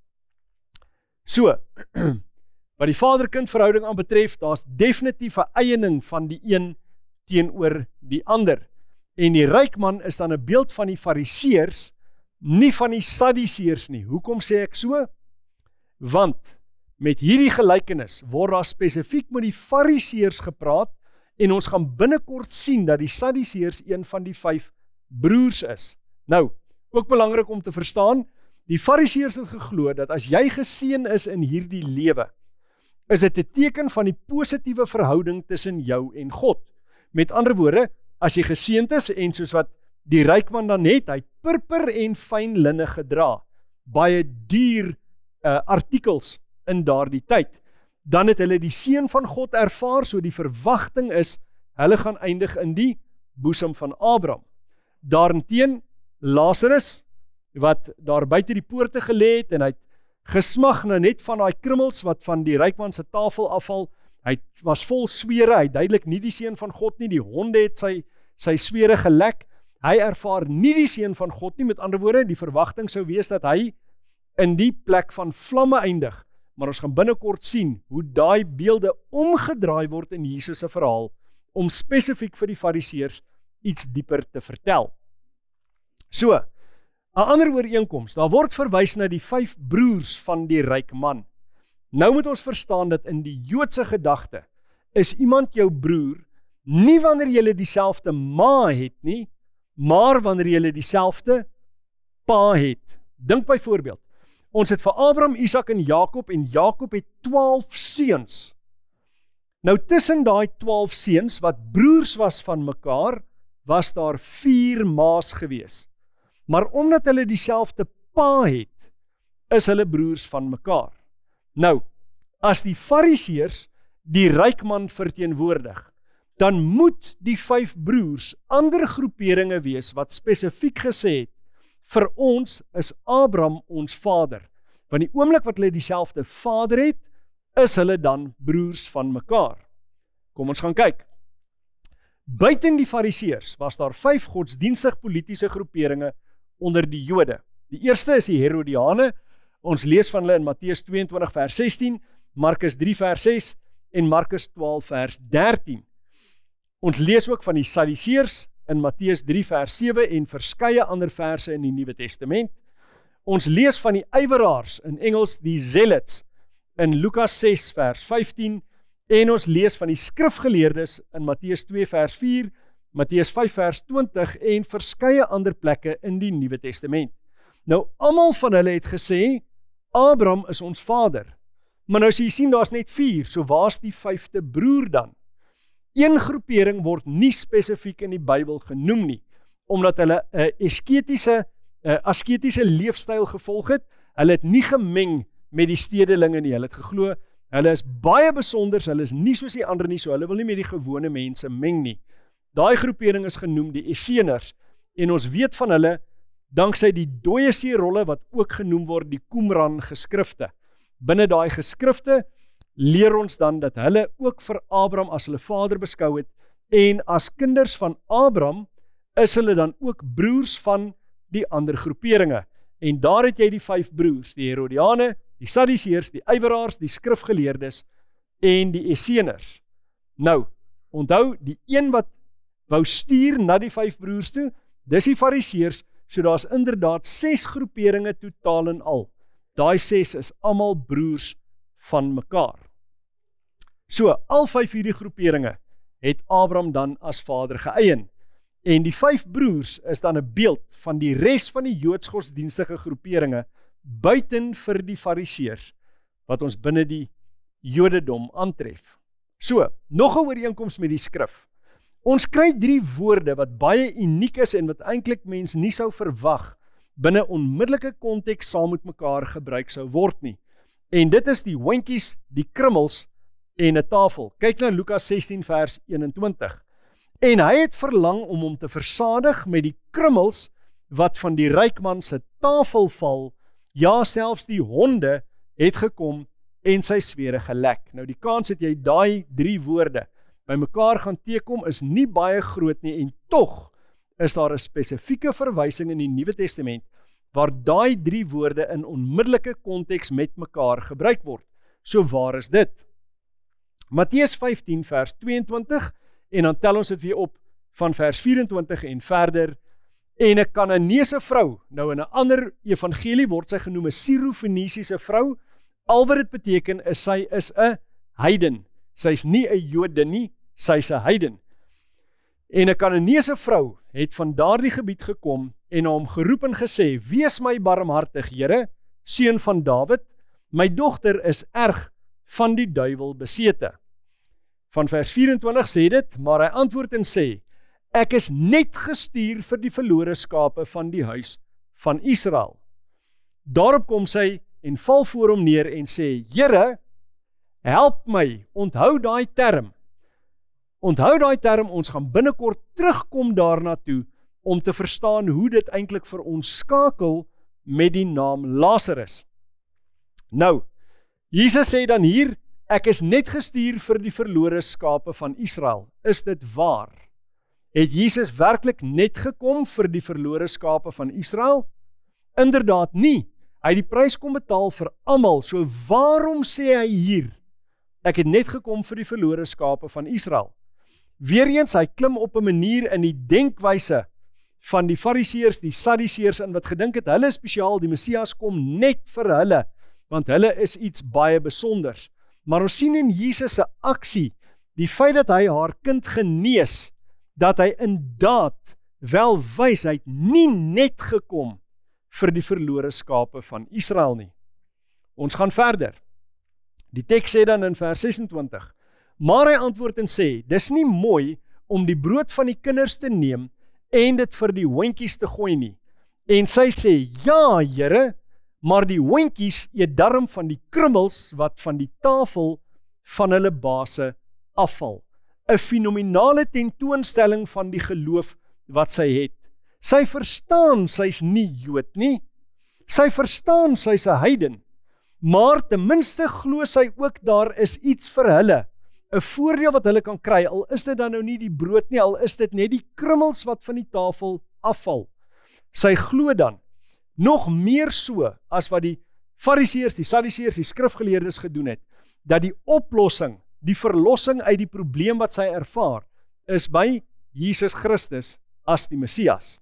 So, wat die vader-kind verhouding aan betref, daar's definitief 'n eiening van die een teenoor die ander. En die ryk man is dan 'n beeld van die fariseërs, nie van die sadduseërs nie. Hoekom sê ek so? Want met hierdie gelykenis word daar spesifiek met die fariseërs gepraat, en ons gaan binnekort sien dat die sadduseërs een van die vyf broers is. Nou, Ook belangrik om te verstaan, die Fariseërs het geglo dat as jy geseën is in hierdie lewe, is dit 'n teken van die positiewe verhouding tussen jou en God. Met ander woorde, as jy geseënd is en soos wat die ryk man dan het, hy het purper en fyn linne gedra, baie duur uh, artikels in daardie tyd, dan het hulle die seën van God ervaar, so die verwagting is, hulle gaan eindig in die boesem van Abraham. Daarenteen, Lazarus, wat daar buite die poorte gelê het, en hy het gesmag na net van daai krummels wat van die rykman se tafel afval, hy was vol swere, hy duidelik nie die seën van God nie, die honde het sy, sy swere gelek, hy ervaar nie die seën van God nie, met ander woorde, die verwagting sou wees dat hy in die plek van vlamme eindig, maar ons gaan binnekort sien hoe daai beelde omgedraai word in Jesus se verhaal, om spesifiek vir die Fariseërs iets dieper te vertel. So, 'n ander ooreenkoms, daar word verwys na die vyf broers van die ryk man. Nou moet ons verstaan dat in die Joodse gedagte is iemand jou broer nie wanneer jy dieselfde ma het nie, maar wanneer jy dieselfde pa het. Dink byvoorbeeld, ons het vir Abraham, Isak en Jakob, en Jakob het twaalf seuns. Nou tussen daai twaalf seuns wat broers was van mekaar, was daar vier ma's gewees. Maar omdat hulle dieselfde pa het, is hulle broers van mekaar. Nou, as die Fariseërs die ryk man verteenwoordig, dan moet die vyf broers ander groeperinge wees wat spesifiek gesê het, vir ons is Abraham ons vader. Want die oomblik wat hulle dieselfde vader het, is hulle dan broers van mekaar. Kom ons gaan kyk. Buiten die Fariseërs was daar vyf godsdienstig politiese groeperinge onder die Jode. Die eerste is die Herodiane. Ons lees van hulle in Matteus tweeëntwintig vers sestien, Markus drie vers ses en Markus twaalf vers dertien. Ons lees ook van die Sadduseërs in Matteus drie vers sewe en verskeie ander verse in die Nuwe Testament. Ons lees van die ywerraars, in Engels die zealots, in Lukas ses vers vyftien, en ons lees van die skrifgeleerdes in Matteus twee vers vier, Matteus vyf vers twintig en verskeie ander plekke in die Nuwe Testament. Nou, almal van hulle het gesê, Abraham is ons vader. Maar nou sê jy sien, daar's net vier, so waar's die vyfde broer dan? Een groepering word nie spesifiek in die Bybel genoem nie, omdat hulle 'n asketiese, 'n asketiese leefstyl gevolg het. Hulle het nie gemeng met die stedelinge nie. Hulle het geglo, hulle is baie besonders, hulle is nie soos die ander nie, so hulle wil nie met die gewone mense meng nie. Daai groepering is genoem die Esseners, en ons weet van hulle danksy die dooie see rolle wat ook genoem word die Qumran geskrifte. Binne daai geskrifte leer ons dan dat hulle ook vir Abraham as hulle vader beskou het, en as kinders van Abraham is hulle dan ook broers van die ander groeperinge. En daar het jy die vyf broers, die Herodiane, die Sadduseërs, die ywerraars, die skrifgeleerdes en die Esseners. Nou, onthou, die een wat wou stuur na die vyf broers toe, dis die Fariseërs, so daar's inderdaad ses groeperinge totaal en al. Daai ses is almal broers van mekaar. So, al vyf hierdie groeperinge het Abraham dan as vader geëien. En die vyf broers is dan 'n beeld van die res van die joods-godsdienstige groeperinge buiten vir die Fariseërs, wat ons binne die Jodendom aantref. So, nog 'n ooreenkoms met die skrif. Ons kry drie woorde wat baie uniek is en wat eintlik mens nie sou verwag binne onmiddellike konteks saam met mekaar gebruik sou word nie. En dit is die hondjies, die krummels en 'n tafel. Kyk na Lukas sestien vers eenentwintig. En hy het verlang om hom te versadig met die krummels wat van die ryk man se tafel val. Ja, selfs die honde het gekom en sy swere gelek. Nou die kans dat jy daai drie woorde by mekaar gaan teekom is nie baie groot nie, en tog is daar 'n spesifieke verwysing in die Nuwe Testament waar daai drie woorde in onmiddellike konteks met mekaar gebruik word. So waar is dit? Matteus vyftien vers tweeëntwintig, en dan tel ons dit weer op van vers vyf-en-twintig en verder. En 'n Kananeese vrou, nou in 'n ander evangelie word sy genoem 'n Siro-Fenisiese vrou. Al wat dit beteken is sy is 'n heiden. Sy's nie 'n Jodin nie, sy's 'n heiden. En 'n Kananeese vrou het van daardie gebied gekom en hom geroep en gesê, wees my barmhartig, Here, seun van Dawid, my dogter is erg van die duiwel besete. Van vers vyf-en-twintig sê dit, maar hy antwoord en sê, ek is net gestuur vir die verlore skape van die huis van Israel. Daarop kom sy en val voor hom neer en sê, Here, help my, onthou daai term. Onthou daai term, ons gaan binnekort terugkom daarna toe, om te verstaan hoe dit eintlik vir ons skakel met die naam Lazarus. Nou, Jesus sê dan hier, ek is net gestuur vir die verlore skape van Israel. Is dit waar? Het Jesus werklik net gekom vir die verlore skape van Israel? Inderdaad nie. Hy het die prys kom betaal vir almal. So waarom sê hy hier, ek het net gekom vir die verlore skape van Israel? Weereens, hy klim op 'n manier in die denkwyse van die Fariseërs, die Sadduseërs, en wat gedink het, hulle spesiaal, die Messias kom net vir hulle, want hulle is iets baie besonders. Maar ons sien in Jesus se aksie, die feit dat hy haar kind genees, dat hy inderdaad wel wys, hy het nie net gekom vir die verlore skape van Israel nie. Ons gaan verder. Die teks sê dan in vers ses-en-twintig, maar hy antwoord en sê, dis nie mooi om die brood van die kinders te neem en dit vir die hondjies te gooi nie. En sy sê, ja, Here, maar die hondjies eet darm van die krummels wat van die tafel van hulle baase afval. 'n Fenominale tentoonstelling van die geloof wat sy het. Sy verstaan sy's nie Jood nie. Sy verstaan sy's 'n heiden. Maar ten minste glo sy ook daar is iets vir hulle. 'n Voordeel wat hulle kan kry, al is dit dan nou nie die brood nie, al is dit net die krummels wat van die tafel afval. Sy glo dan, nog meer so as wat die Fariseërs, die Sadduseërs, die skrifgeleerdes gedoen het, dat die oplossing, die verlossing uit die probleem wat sy ervaar, is by Jesus Christus as die Messias.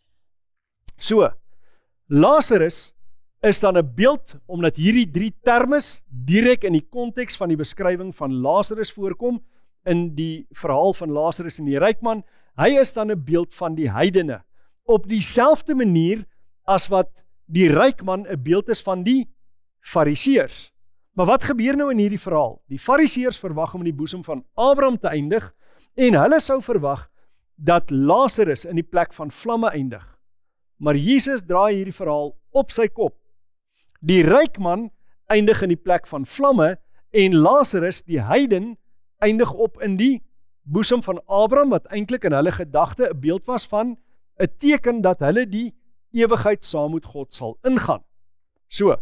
So, Lazarus is dan 'n beeld, omdat hierdie drie termes direk in die konteks van die beskrywing van Lazarus voorkom, in die verhaal van Lazarus en die ryk man, hy is dan 'n beeld van die heidene, op dieselfde manier as wat die ryk man 'n beeld is van die Fariseërs. Maar wat gebeur nou in hierdie verhaal? Die Fariseërs verwag om in die boesem van Abraham te eindig, en hulle sou verwag dat Lazarus in die plek van vlamme eindig. Maar Jesus draai hierdie verhaal op sy kop. Die ryk man eindig in die plek van vlamme, en Lazarus, die heiden, eindig op in die boesem van Abraham, wat eintlik in hulle gedagte 'n beeld was van 'n teken dat hulle die ewigheid saam met God sal ingaan. So,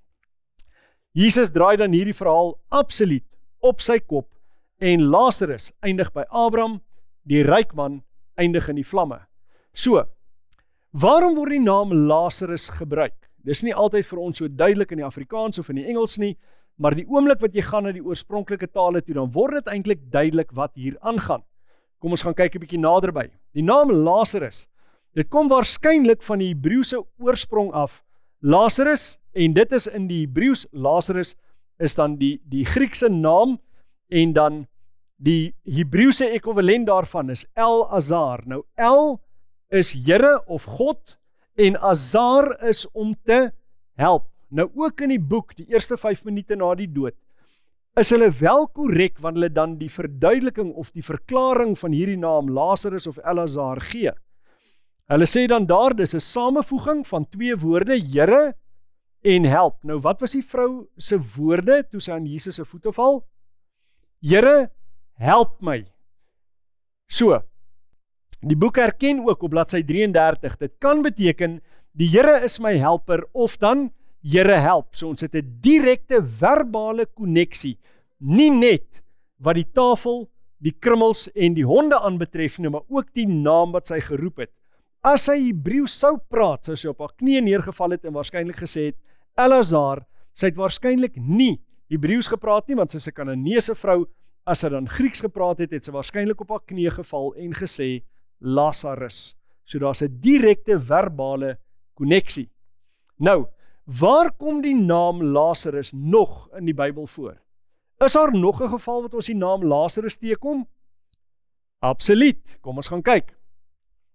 Jesus draai dan hierdie verhaal absoluut op sy kop, en Lazarus eindig by Abraham, die ryk man eindig in die vlamme. So, waarom word die naam Lazarus gebruik? Dis nie altyd vir ons so duidelik in die Afrikaans of in die Engels nie, maar die oomblik wat jy gaan na die oorspronklike tale toe, dan word dit eintlik duidelik wat hier aangaan. Kom ons gaan kyk 'n bietjie naderby. Die naam Lazarus, dit kom waarskynlik van die Hebreëse oorsprong af. Lazarus, en dit is in die Hebreëus, Lazarus is dan die, die Griekse naam, en dan die Hebreëse ekwivalent daarvan is El-Azar. Nou, El is Here of God, en Azar is om te help. Nou ook in die boek, die eerste vyf minute na die dood, is hulle wel korrek, want hulle dan die verduideliking of die verklaring van hierdie naam Lazarus of El-Azar gee. Hulle sê dan daar, dis 'n samevoeging van twee woorde, Here en help. Nou wat was die vrou se woorde toe sy aan Jesus se voete val? Here, help my. So, die boek erken ook op bladsy drieëndertig, dit kan beteken, die Here is my helper, of dan, Here help. So ons het 'n direkte verbale koneksie, nie net wat die tafel, die krummels en die honde aanbetref nie, maar ook die naam wat sy geroep het. As sy Hebreëus sou praat, sou sy op haar knieë neergeval het en waarskynlik gesê het, El-Azar, sy het waarskynlik nie Hebreëus gepraat nie, want sy is 'n Kananeese vrou. As sy dan Grieks gepraat het, het sy waarskynlik op haar knieë geval en gesê, Lazarus. So daar's 'n direkte verbale koneksie. Nou, waar kom die naam Lazarus nog in die Bybel voor? Is daar nog 'n geval wat ons die naam Lazarus teekom? Absoluut. Kom ons gaan kyk.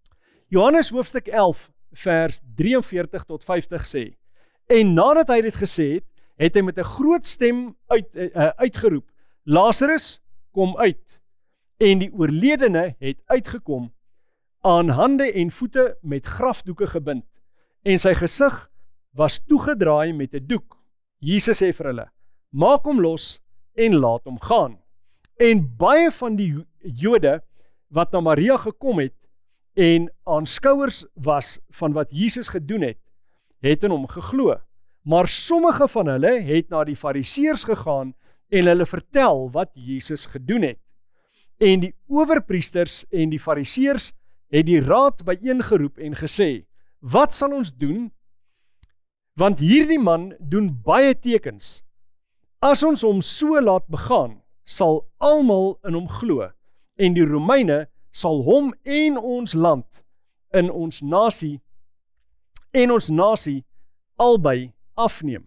Johannes hoofstuk elf vers drieënveertig tot vyftig sê, en nadat hy dit gesê het, het hy met 'n groot stem uit, uh, uitgeroep, Lazarus, kom uit. En die oorledene het uitgekom, aan hande en voete met grafdoeke gebind, en sy gesig was toegedraai met 'n doek. Jesus sê vir hulle, maak hom los en laat hom gaan. En baie van die Jode wat na Maria gekom het en aanskouers was van wat Jesus gedoen het, het in hom geglo. Maar sommige van hulle het na die Fariseërs gegaan en hulle vertel wat Jesus gedoen het. En die owerpriesters en die Fariseërs het die raad byeengeroep en gesê, wat sal ons doen? Want hierdie man doen baie tekens. As ons hom so laat begaan, sal almal in hom glo, en die Romeine sal hom en ons land in ons nasie en ons nasie albei afneem.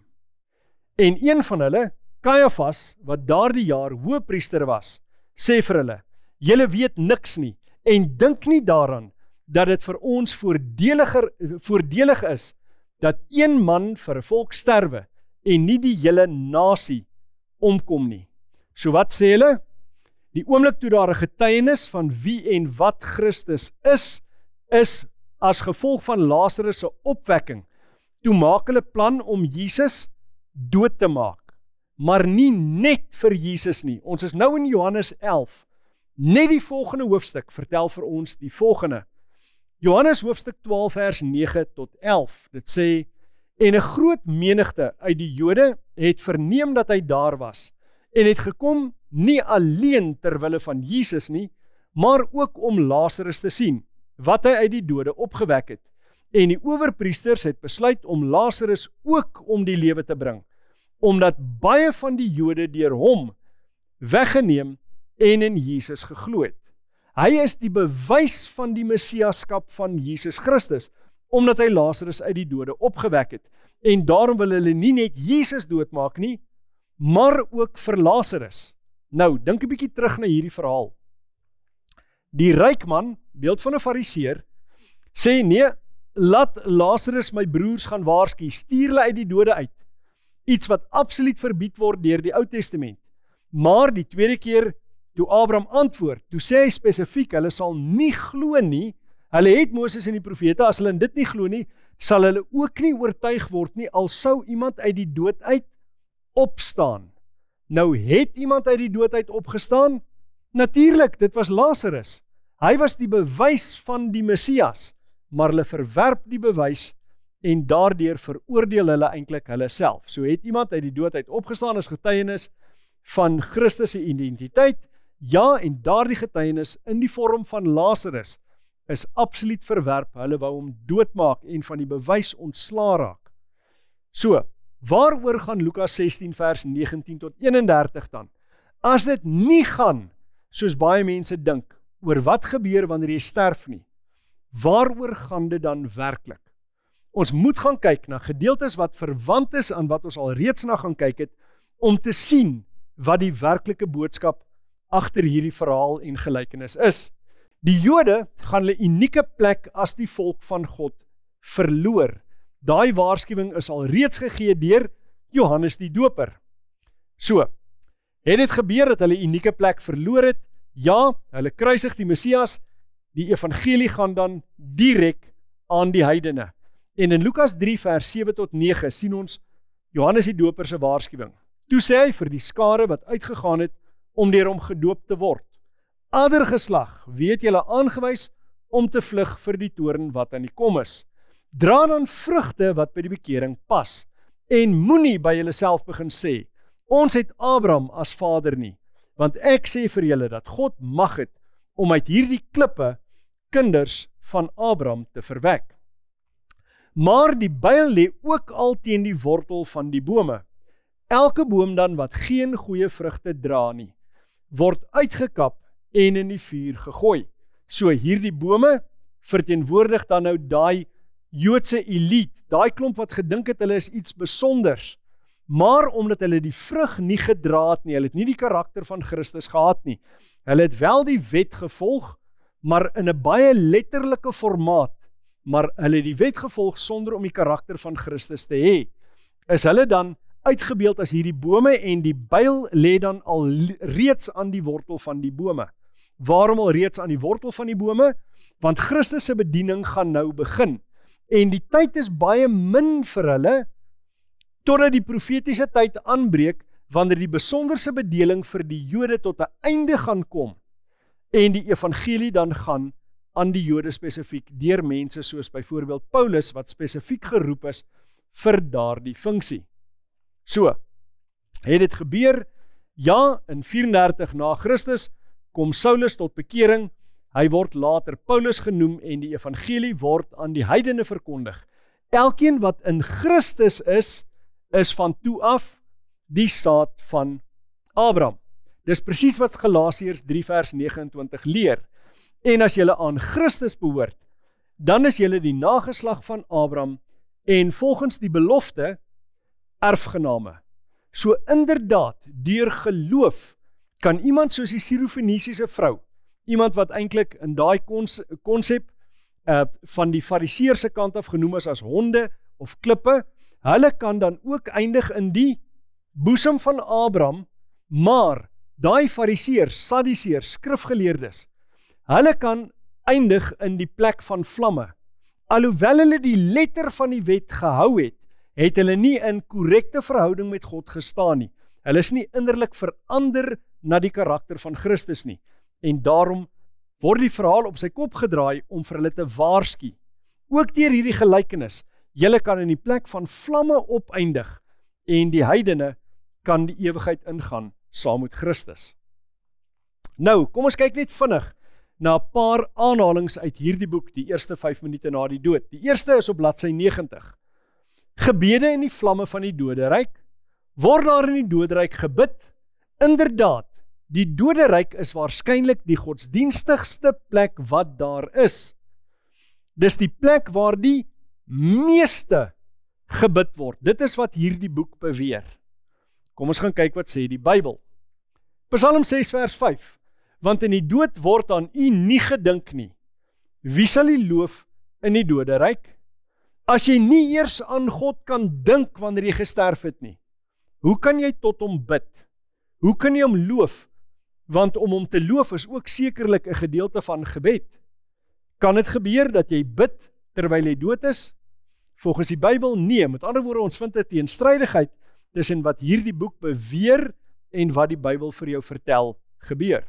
En een van hulle, Caiaphas, wat daardie jaar hoëpriester was, sê vir hulle, julle weet niks nie, en dink nie daaraan, dat dit vir ons voordeliger, voordelig is, dat een man vir 'n volk sterwe, en nie die hele nasie omkom nie. So wat sê hulle? Die oomblik toe daar 'n getuienis van wie en wat Christus is, is as gevolg van Lazarus se opwekking, toe maak hulle plan om Jesus dood te maak, maar nie net vir Jesus nie. Ons is nou in Johannes elf, net die volgende hoofstuk vertel vir ons die volgende. Johannes hoofstuk twaalf vers nege tot elf, dit sê, en 'n groot menigte uit die Jode het verneem dat hy daar was, en het gekom nie alleen terwille van Jesus nie, maar ook om Lazarus te sien, wat hy uit die dode opgewek het. En die owerpriesters het besluit om Lazarus ook om die lewe te bring, omdat baie van die Jode deur hom weggeneem en in Jesus geglo het. Hy is die bewys van die Messiaskap van Jesus Christus, omdat hy Lazarus uit die dode opgewek het. En daarom wil hulle nie net Jesus doodmaak nie, maar ook vir Lazarus. Nou, dink 'n bietjie terug na hierdie verhaal. Die ryk man, beeld van 'n Fariseer, sê nee, laat Lazarus my broers gaan waarsku, stuur hulle uit die dode uit. Iets wat absoluut verbied word deur die Ou Testament. Maar die tweede keer toe Abraham antwoord, toe sê hy spesifiek, hulle sal nie glo nie, hulle het Moses en die profete, as hulle in dit nie glo nie, sal hulle ook nie oortuig word nie, al sou iemand uit die dood uit opstaan. Nou het iemand uit die dood uit opgestaan? Natuurlik, dit was Lazarus. Hy was die bewys van die Messias, maar hulle verwerp die bewys en daardeur veroordeel hulle eintlik hulle self. So het iemand uit die dood uit opgestaan as getuienis van Christus se identiteit, ja, en daardie getuienis in die vorm van Lazarus is absoluut verwerp. Hulle wou hom doodmaak en van die bewys ontslaa raak. So, waaroor gaan Lukas sestien vers negentien tot eenendertig dan? As dit nie gaan, soos baie mense dink, oor wat gebeur wanneer jy sterf nie, waaroor gaan dit dan werklik? Ons moet gaan kyk na gedeeltes wat verwant is aan wat ons al reeds na gaan kyk het, om te sien wat die werklike boodskap agter hierdie verhaal en gelykenis is. Die Jode gaan hulle unieke plek as die volk van God verloor. Daai waarskuwing is al reeds gegee deur Johannes die Doper. So, het dit gebeur dat hulle unieke plek verloor het? Ja, hulle kruisig die Messias, die evangelie gaan dan direk aan die heidene. En in Lukas drie vers sewe tot nege sien ons Johannes die Doper se waarskuwing. Toe sê hy vir die skare wat uitgegaan het om deur hom gedoop te word: Ander geslag, weet julle aangewys om te vlug vir die toorn wat aan die kom is. Dra dan vrugte wat by die bekering pas, en moenie by julleself begin sê, ons het Abraham as vader nie, want ek sê vir julle dat God mag het om uit hierdie klippe kinders van Abraham te verwek. Maar die byl lê ook al teen die wortel van die bome. Elke boom dan wat geen goeie vrugte dra nie, word uitgekap en in die vuur gegooi. So hierdie bome verteenwoordig dan nou daai Joodse elite, daai klomp wat gedink het hulle is iets besonders, maar omdat hulle die vrug nie gedra het nie, hulle het nie die karakter van Christus gehad nie, hulle het wel die wet gevolg, maar in 'n baie letterlike formaat, maar hulle het die wet gevolg sonder om die karakter van Christus te hê, is hulle dan uitgebeeld as hierdie bome en die byl lê dan al reeds aan die wortel van die bome. Waarom al reeds aan die wortel van die bome? Want Christus se bediening gaan nou begin. En die tyd is baie min vir hulle, totdat die profetiese tyd aanbreek, wanneer die besonderse bedeling vir die Jode tot 'n einde gaan kom, en die evangelie dan gaan aan die Jode spesifiek, deur mense soos byvoorbeeld Paulus, wat spesifiek geroep is vir daardie funksie. So, het dit gebeur? Ja, in vyf-en-dertig na Christus, kom Saulus tot bekering, hy word later Paulus genoem en die evangelie word aan die heidene verkondig. Elkeen wat in Christus is, is van toe af die saad van Abraham. Dis presies wat Galasiërs drie vers nege en twintig leer. En as julle aan Christus behoort, dan is julle die nageslag van Abraham en volgens die belofte erfgename. So inderdaad, deur geloof kan iemand soos die Sirofenisiese vrou, iemand wat eintlik in daai konsep uh, van die fariseërse kant af genoem is as honde of klippe, hulle kan dan ook eindig in die boesem van Abraham, maar daai fariseërs, sadiseërs, skrifgeleerdes, hulle kan eindig in die plek van vlamme. Alhoewel hulle die letter van die wet gehou het, het hulle nie in korrekte verhouding met God gestaan nie. Hulle is nie innerlik verander na die karakter van Christus nie. En daarom word die verhaal op sy kop gedraai om vir hulle te waarsku. Ook deur hierdie gelykenis, julle kan in die plek van vlamme opeindig en die heidene kan die ewigheid ingaan saam met Christus. Nou, kom ons kyk net vinnig na 'n paar aanhalings uit hierdie boek, die eerste vyf minute na die dood. Die eerste is op bladsy negentig. Gebede in die vlamme van die doderyk. Word daar in die doderyk gebid? Inderdaad, die doderyk is waarskynlik die godsdienstigste plek wat daar is. Dis die plek waar die meeste gebid word. Dit is wat hierdie boek beweer. Kom ons gaan kyk wat sê die Bybel. Psalm ses vers vyf. Want in die dood word aan u nie gedink nie. Wie sal u loof in die doderyk? As jy nie eers aan God kan dink wanneer jy gesterf het nie, hoe kan jy tot hom bid? Hoe kan jy hom loof? Want om hom te loof is ook sekerlik 'n gedeelte van gebed. Kan dit gebeur dat jy bid terwyl jy dood is? Volgens die Bybel nee. Met ander woorde, ons vind 'n teenstrydigheid tussen wat hierdie boek beweer en wat die Bybel vir jou vertel gebeur.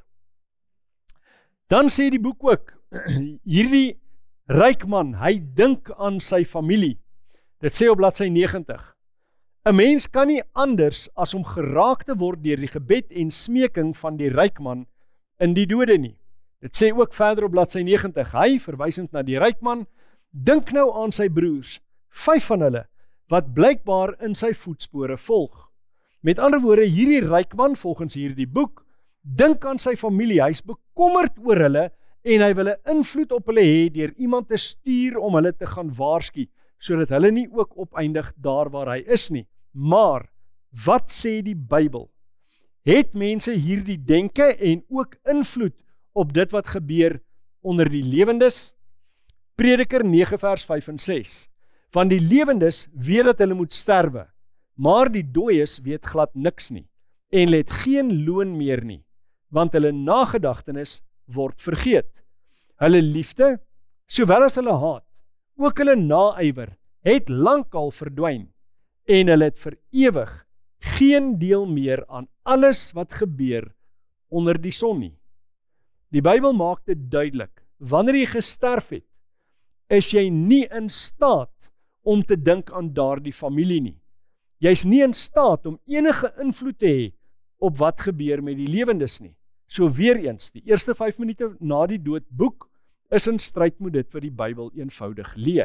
Dan sê die boek ook, hierdie ryk man, hy dink aan sy familie. Dit sê op bladsy negentig. 'n Mens kan nie anders as om geraak te word deur die gebed en smeking van die ryk man in die dode nie. Dit sê ook verder op bladsy negentig. Hy, verwysend na die ryk man, dink nou aan sy broers, vyf van hulle, wat blykbaar in sy voetspore volg. Met ander woorde, hierdie ryk man, volgens hierdie boek, dink aan sy familie, hy is bekommerd oor hulle en hy wil 'n invloed op hulle hê deur iemand te stuur om hulle te gaan waarsku, sodat hulle nie ook opeindig daar waar hy is nie. Maar, wat sê die Bybel? Het mense hierdie denke en ook invloed op dit wat gebeur onder die lewendes? Prediker nege vers vyf en ses. Want die lewendes weet dat hulle moet sterwe, maar die dooies weet glad niks nie, en hulle het geen loon meer nie, want hulle nagedagtenis word vergeet. Hulle liefde, sowel as hulle haat, ook hulle naaiwer, het lankal verdwyn, en hulle het vir ewig geen deel meer aan alles wat gebeur onder die son nie. Die Bybel maak dit duidelik, wanneer jy gesterf het, is jy nie in staat om te dink aan daardie familie nie. Jy is nie in staat om enige invloed te hê op wat gebeur met die lewendes nie. So weer eens, die eerste vyf minute na die dood boek is in stryd met dit wat die Bybel eenvoudig leer.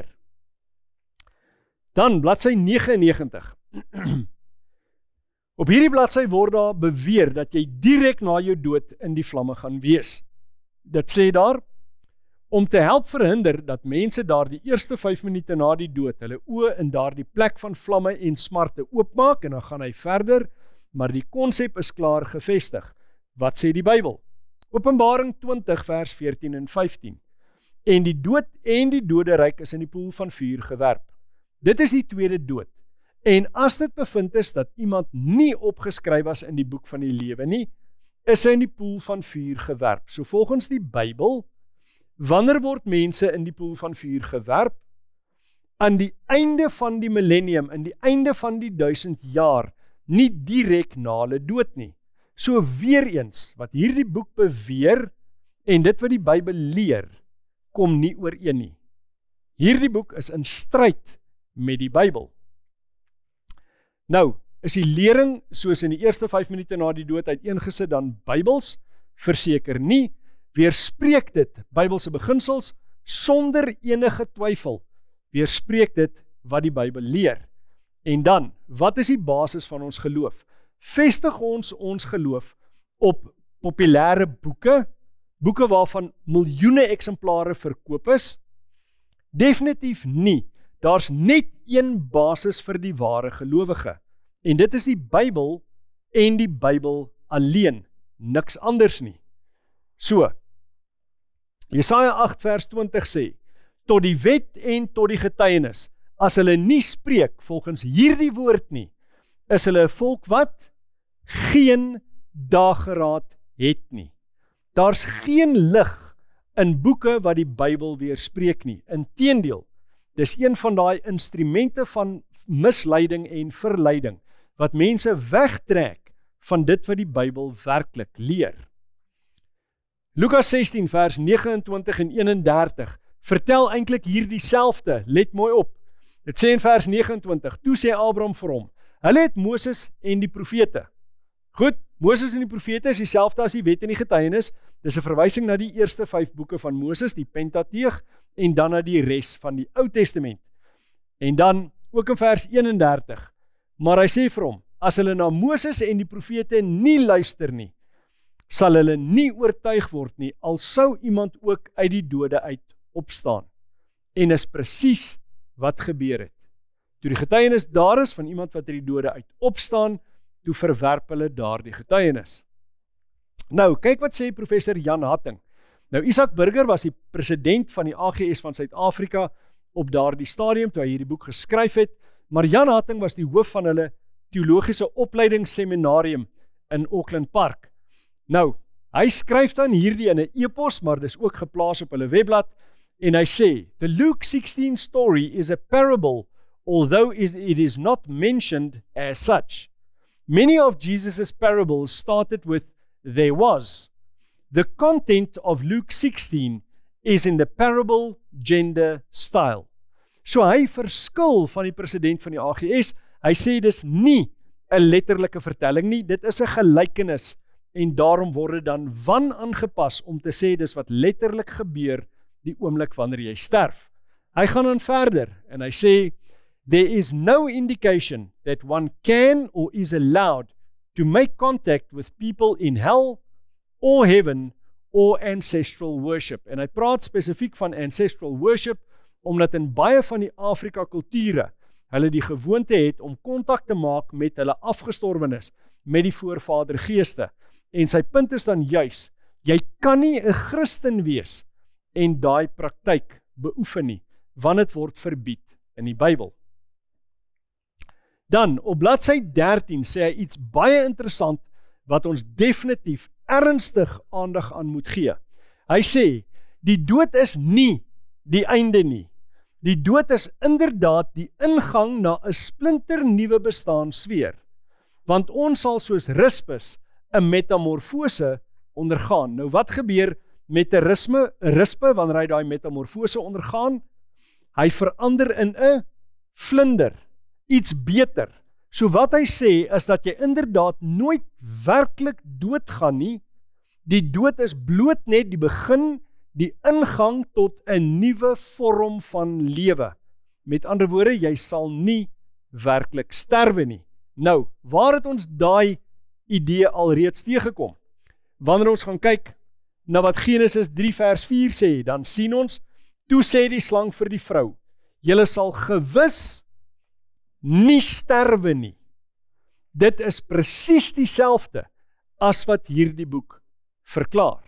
Dan bladsy nege en negentig. Op hierdie bladsy word daar beweer dat jy direk na jou dood in die vlamme gaan wees. Dit sê daar, om te help verhinder dat mense daar die eerste vyf minute na die dood hulle oë in daardie plek van vlamme en smarte oopmaak, en dan gaan hy verder, maar die konsep is klaar gevestig. Wat sê die Bybel? Openbaring twintig vers veertien en vyftien. En die dood en die doderyk is in die poel van vuur gewerp. Dit is die tweede dood. En as dit bevind is dat iemand nie opgeskryf was in die boek van die lewe nie, is hy in die poel van vuur gewerp. So volgens die Bybel, wanneer word mense in die poel van vuur gewerp? Aan die einde van die millennium, in die einde van die duisend jaar, nie direk na hulle dood nie. So weer eens, wat hierdie boek beweer, en dit wat die Bybel leer, kom nie ooreen nie. Hierdie boek is in stryd met die Bybel. Nou, is die lering soos in die eerste vyf minute na die dood uiteengesit dan Bybels? Verseker nie. Weerspreek dit Bybelse beginsels sonder enige twyfel. Weerspreek dit wat die Bybel leer. En dan, wat is die basis van ons geloof? Vestig ons ons geloof op populêre boeke, boeke waarvan miljoene eksemplare verkoop is? Definitief nie. Daar's net een basis vir die ware gelowige. En dit is die Bybel en die Bybel alleen. Niks anders nie. So, Jesaja agt vers twintig sê, tot die wet en tot die getuienis, as hulle nie spreek volgens hierdie woord nie, is hulle 'n volk wat geen dageraad het nie. Daar's geen lig in boeke wat die Bybel weerspreek nie. Inteendeel, dis een van daai instrumente van misleiding en verleiding, wat mense wegtrek van dit wat die Bybel werklik leer. Lukas sestien vers nege en twintig en een en dertig vertel eintlik hier dieselfde, let mooi op. Dit sê in vers nege en twintig, toe sê Abraham vir hom, hulle het Moses en die profete. Goed, Moses en die profete is dieselfde as die wet en die getuienis, dis 'n verwysing na die eerste vyf boeke van Moses, die Pentateeg, en dan na die res van die Ou Testament. En dan, ook in vers een en dertig, maar hy sê vir hom, as hulle na Moses en die profete nie luister nie, sal hulle nie oortuig word nie, al sou iemand ook uit die dode uit opstaan. En is presies wat gebeur het. Toe die getuienis daar is van iemand wat uit die dode uit opstaan, toe verwerp hulle daardie getuienis. Nou, kyk wat sê professor Jan Hatting. Nou, Isak Burger was die president van die A G S van Suid-Afrika op daardie stadium, toe hy hierdie boek geskryf het, maar Jan Hatting was die hoof van hulle teologiese opleidingsseminarium in Auckland Park. Nou, hy skryf dan hierdie in 'n e-pos, maar dis ook geplaas op hulle webblad, en hy sê, the Luke sixteen story is a parable, although it is not mentioned as such. Many of Jesus' parables started with, there was. The content of Luke sixteen is in the parable gender style. So hy verskil van die president van die A G S, hy sê dis nie 'n letterlike vertelling nie, dit is 'n gelykenis, en daarom word dit dan wan aangepas om te sê dis wat letterlik gebeur die oomblik wanneer jy sterf. Hy gaan dan verder, en hy sê, there is no indication that one can or is allowed to make contact with people in hell or heaven or ancestral worship. En hy praat spesifiek van ancestral worship, omdat in baie van die Afrika kulture, hulle die gewoonte het om kontak te maak met hulle afgestorwenes, met die voorvadergeeste. En sy punt is dan juis, jy kan nie 'n Christen wees en daai praktyk beoefen nie, want dit word verbied in die Bybel. Dan, op bladsy dertien sê hy iets baie interessant, wat ons definitief ernstig aandag aan moet gee. Hy sê, die dood is nie die einde nie. Die dood is inderdaad die ingang na 'n splinter nuwe bestaansfeer, want ons sal soos Rispus 'n metamorfose ondergaan. Nou wat gebeur met 'n risme, 'n rispe wanneer hy daai metamorfose ondergaan? Hy verander in 'n vlinder, iets beter. So wat hy sê is dat jy inderdaad nooit werklik doodgaan nie. Die dood is bloot net die begin, die ingang tot 'n nuwe vorm van lewe. Met ander woorde, jy sal nie werklik sterwe nie. Nou, waar het ons daai idee alreeds teëgekom? Wanneer ons gaan kyk na wat Genesis drie vers vier sê, dan sien ons, toe sê die slang vir die vrou, julle sal gewis nie sterwe nie. Dit is presies dieselfde as wat hierdie boek verklaar.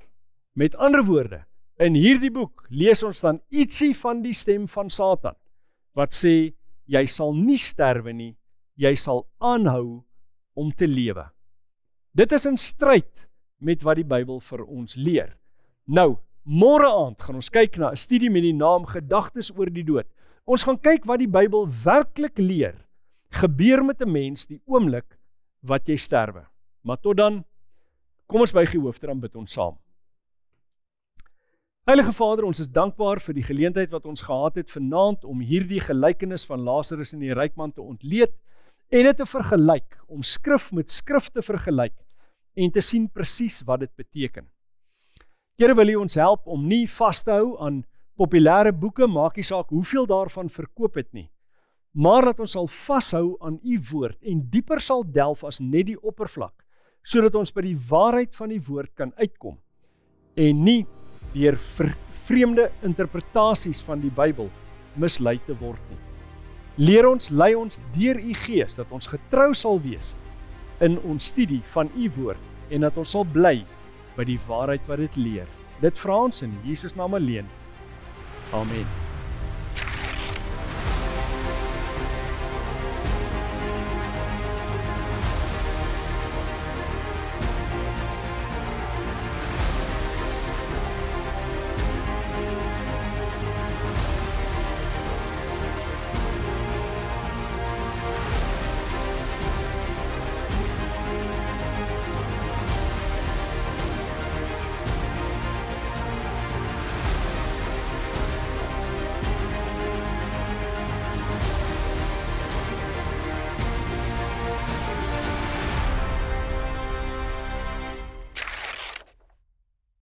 Met ander woorde, in hierdie boek lees ons dan ietsie van die stem van Satan, wat sê, jy sal nie sterwe nie, jy sal aanhou om te lewe. Dit is in stryd met wat die Bybel vir ons leer. Nou, môre aand gaan ons kyk na 'n studie met die naam Gedagtes oor die dood. Ons gaan kyk wat die Bybel werklik leer, gebeur met 'n mens die oomblik wat jy sterwe. Maar tot dan, kom ons buig die hoofde, dan bid ons saam. Heilige Vader, ons is dankbaar vir die geleentheid wat ons gehad het vanaand om hierdie gelykenis van Lazarus en die ryk man te ontleed en dit te vergelyk, om skrif met skrif te vergelyk en te sien presies wat dit beteken. Here, wil U ons help om nie vas te hou aan populêre boeke, maak nie saak hoeveel daarvan verkoop het nie, maar dat ons sal vashou aan U woord en dieper sal delf as net die oppervlak, sodat ons by die waarheid van die woord kan uitkom en nie deur vreemde interpretasies van die Bybel mislei te word nie. Leer ons, lei ons deur U Gees, dat ons getrou sal wees in ons studie van U woord en dat ons sal bly by die waarheid wat dit leer. Dit vra ons in Jesus naam alleen. Amen.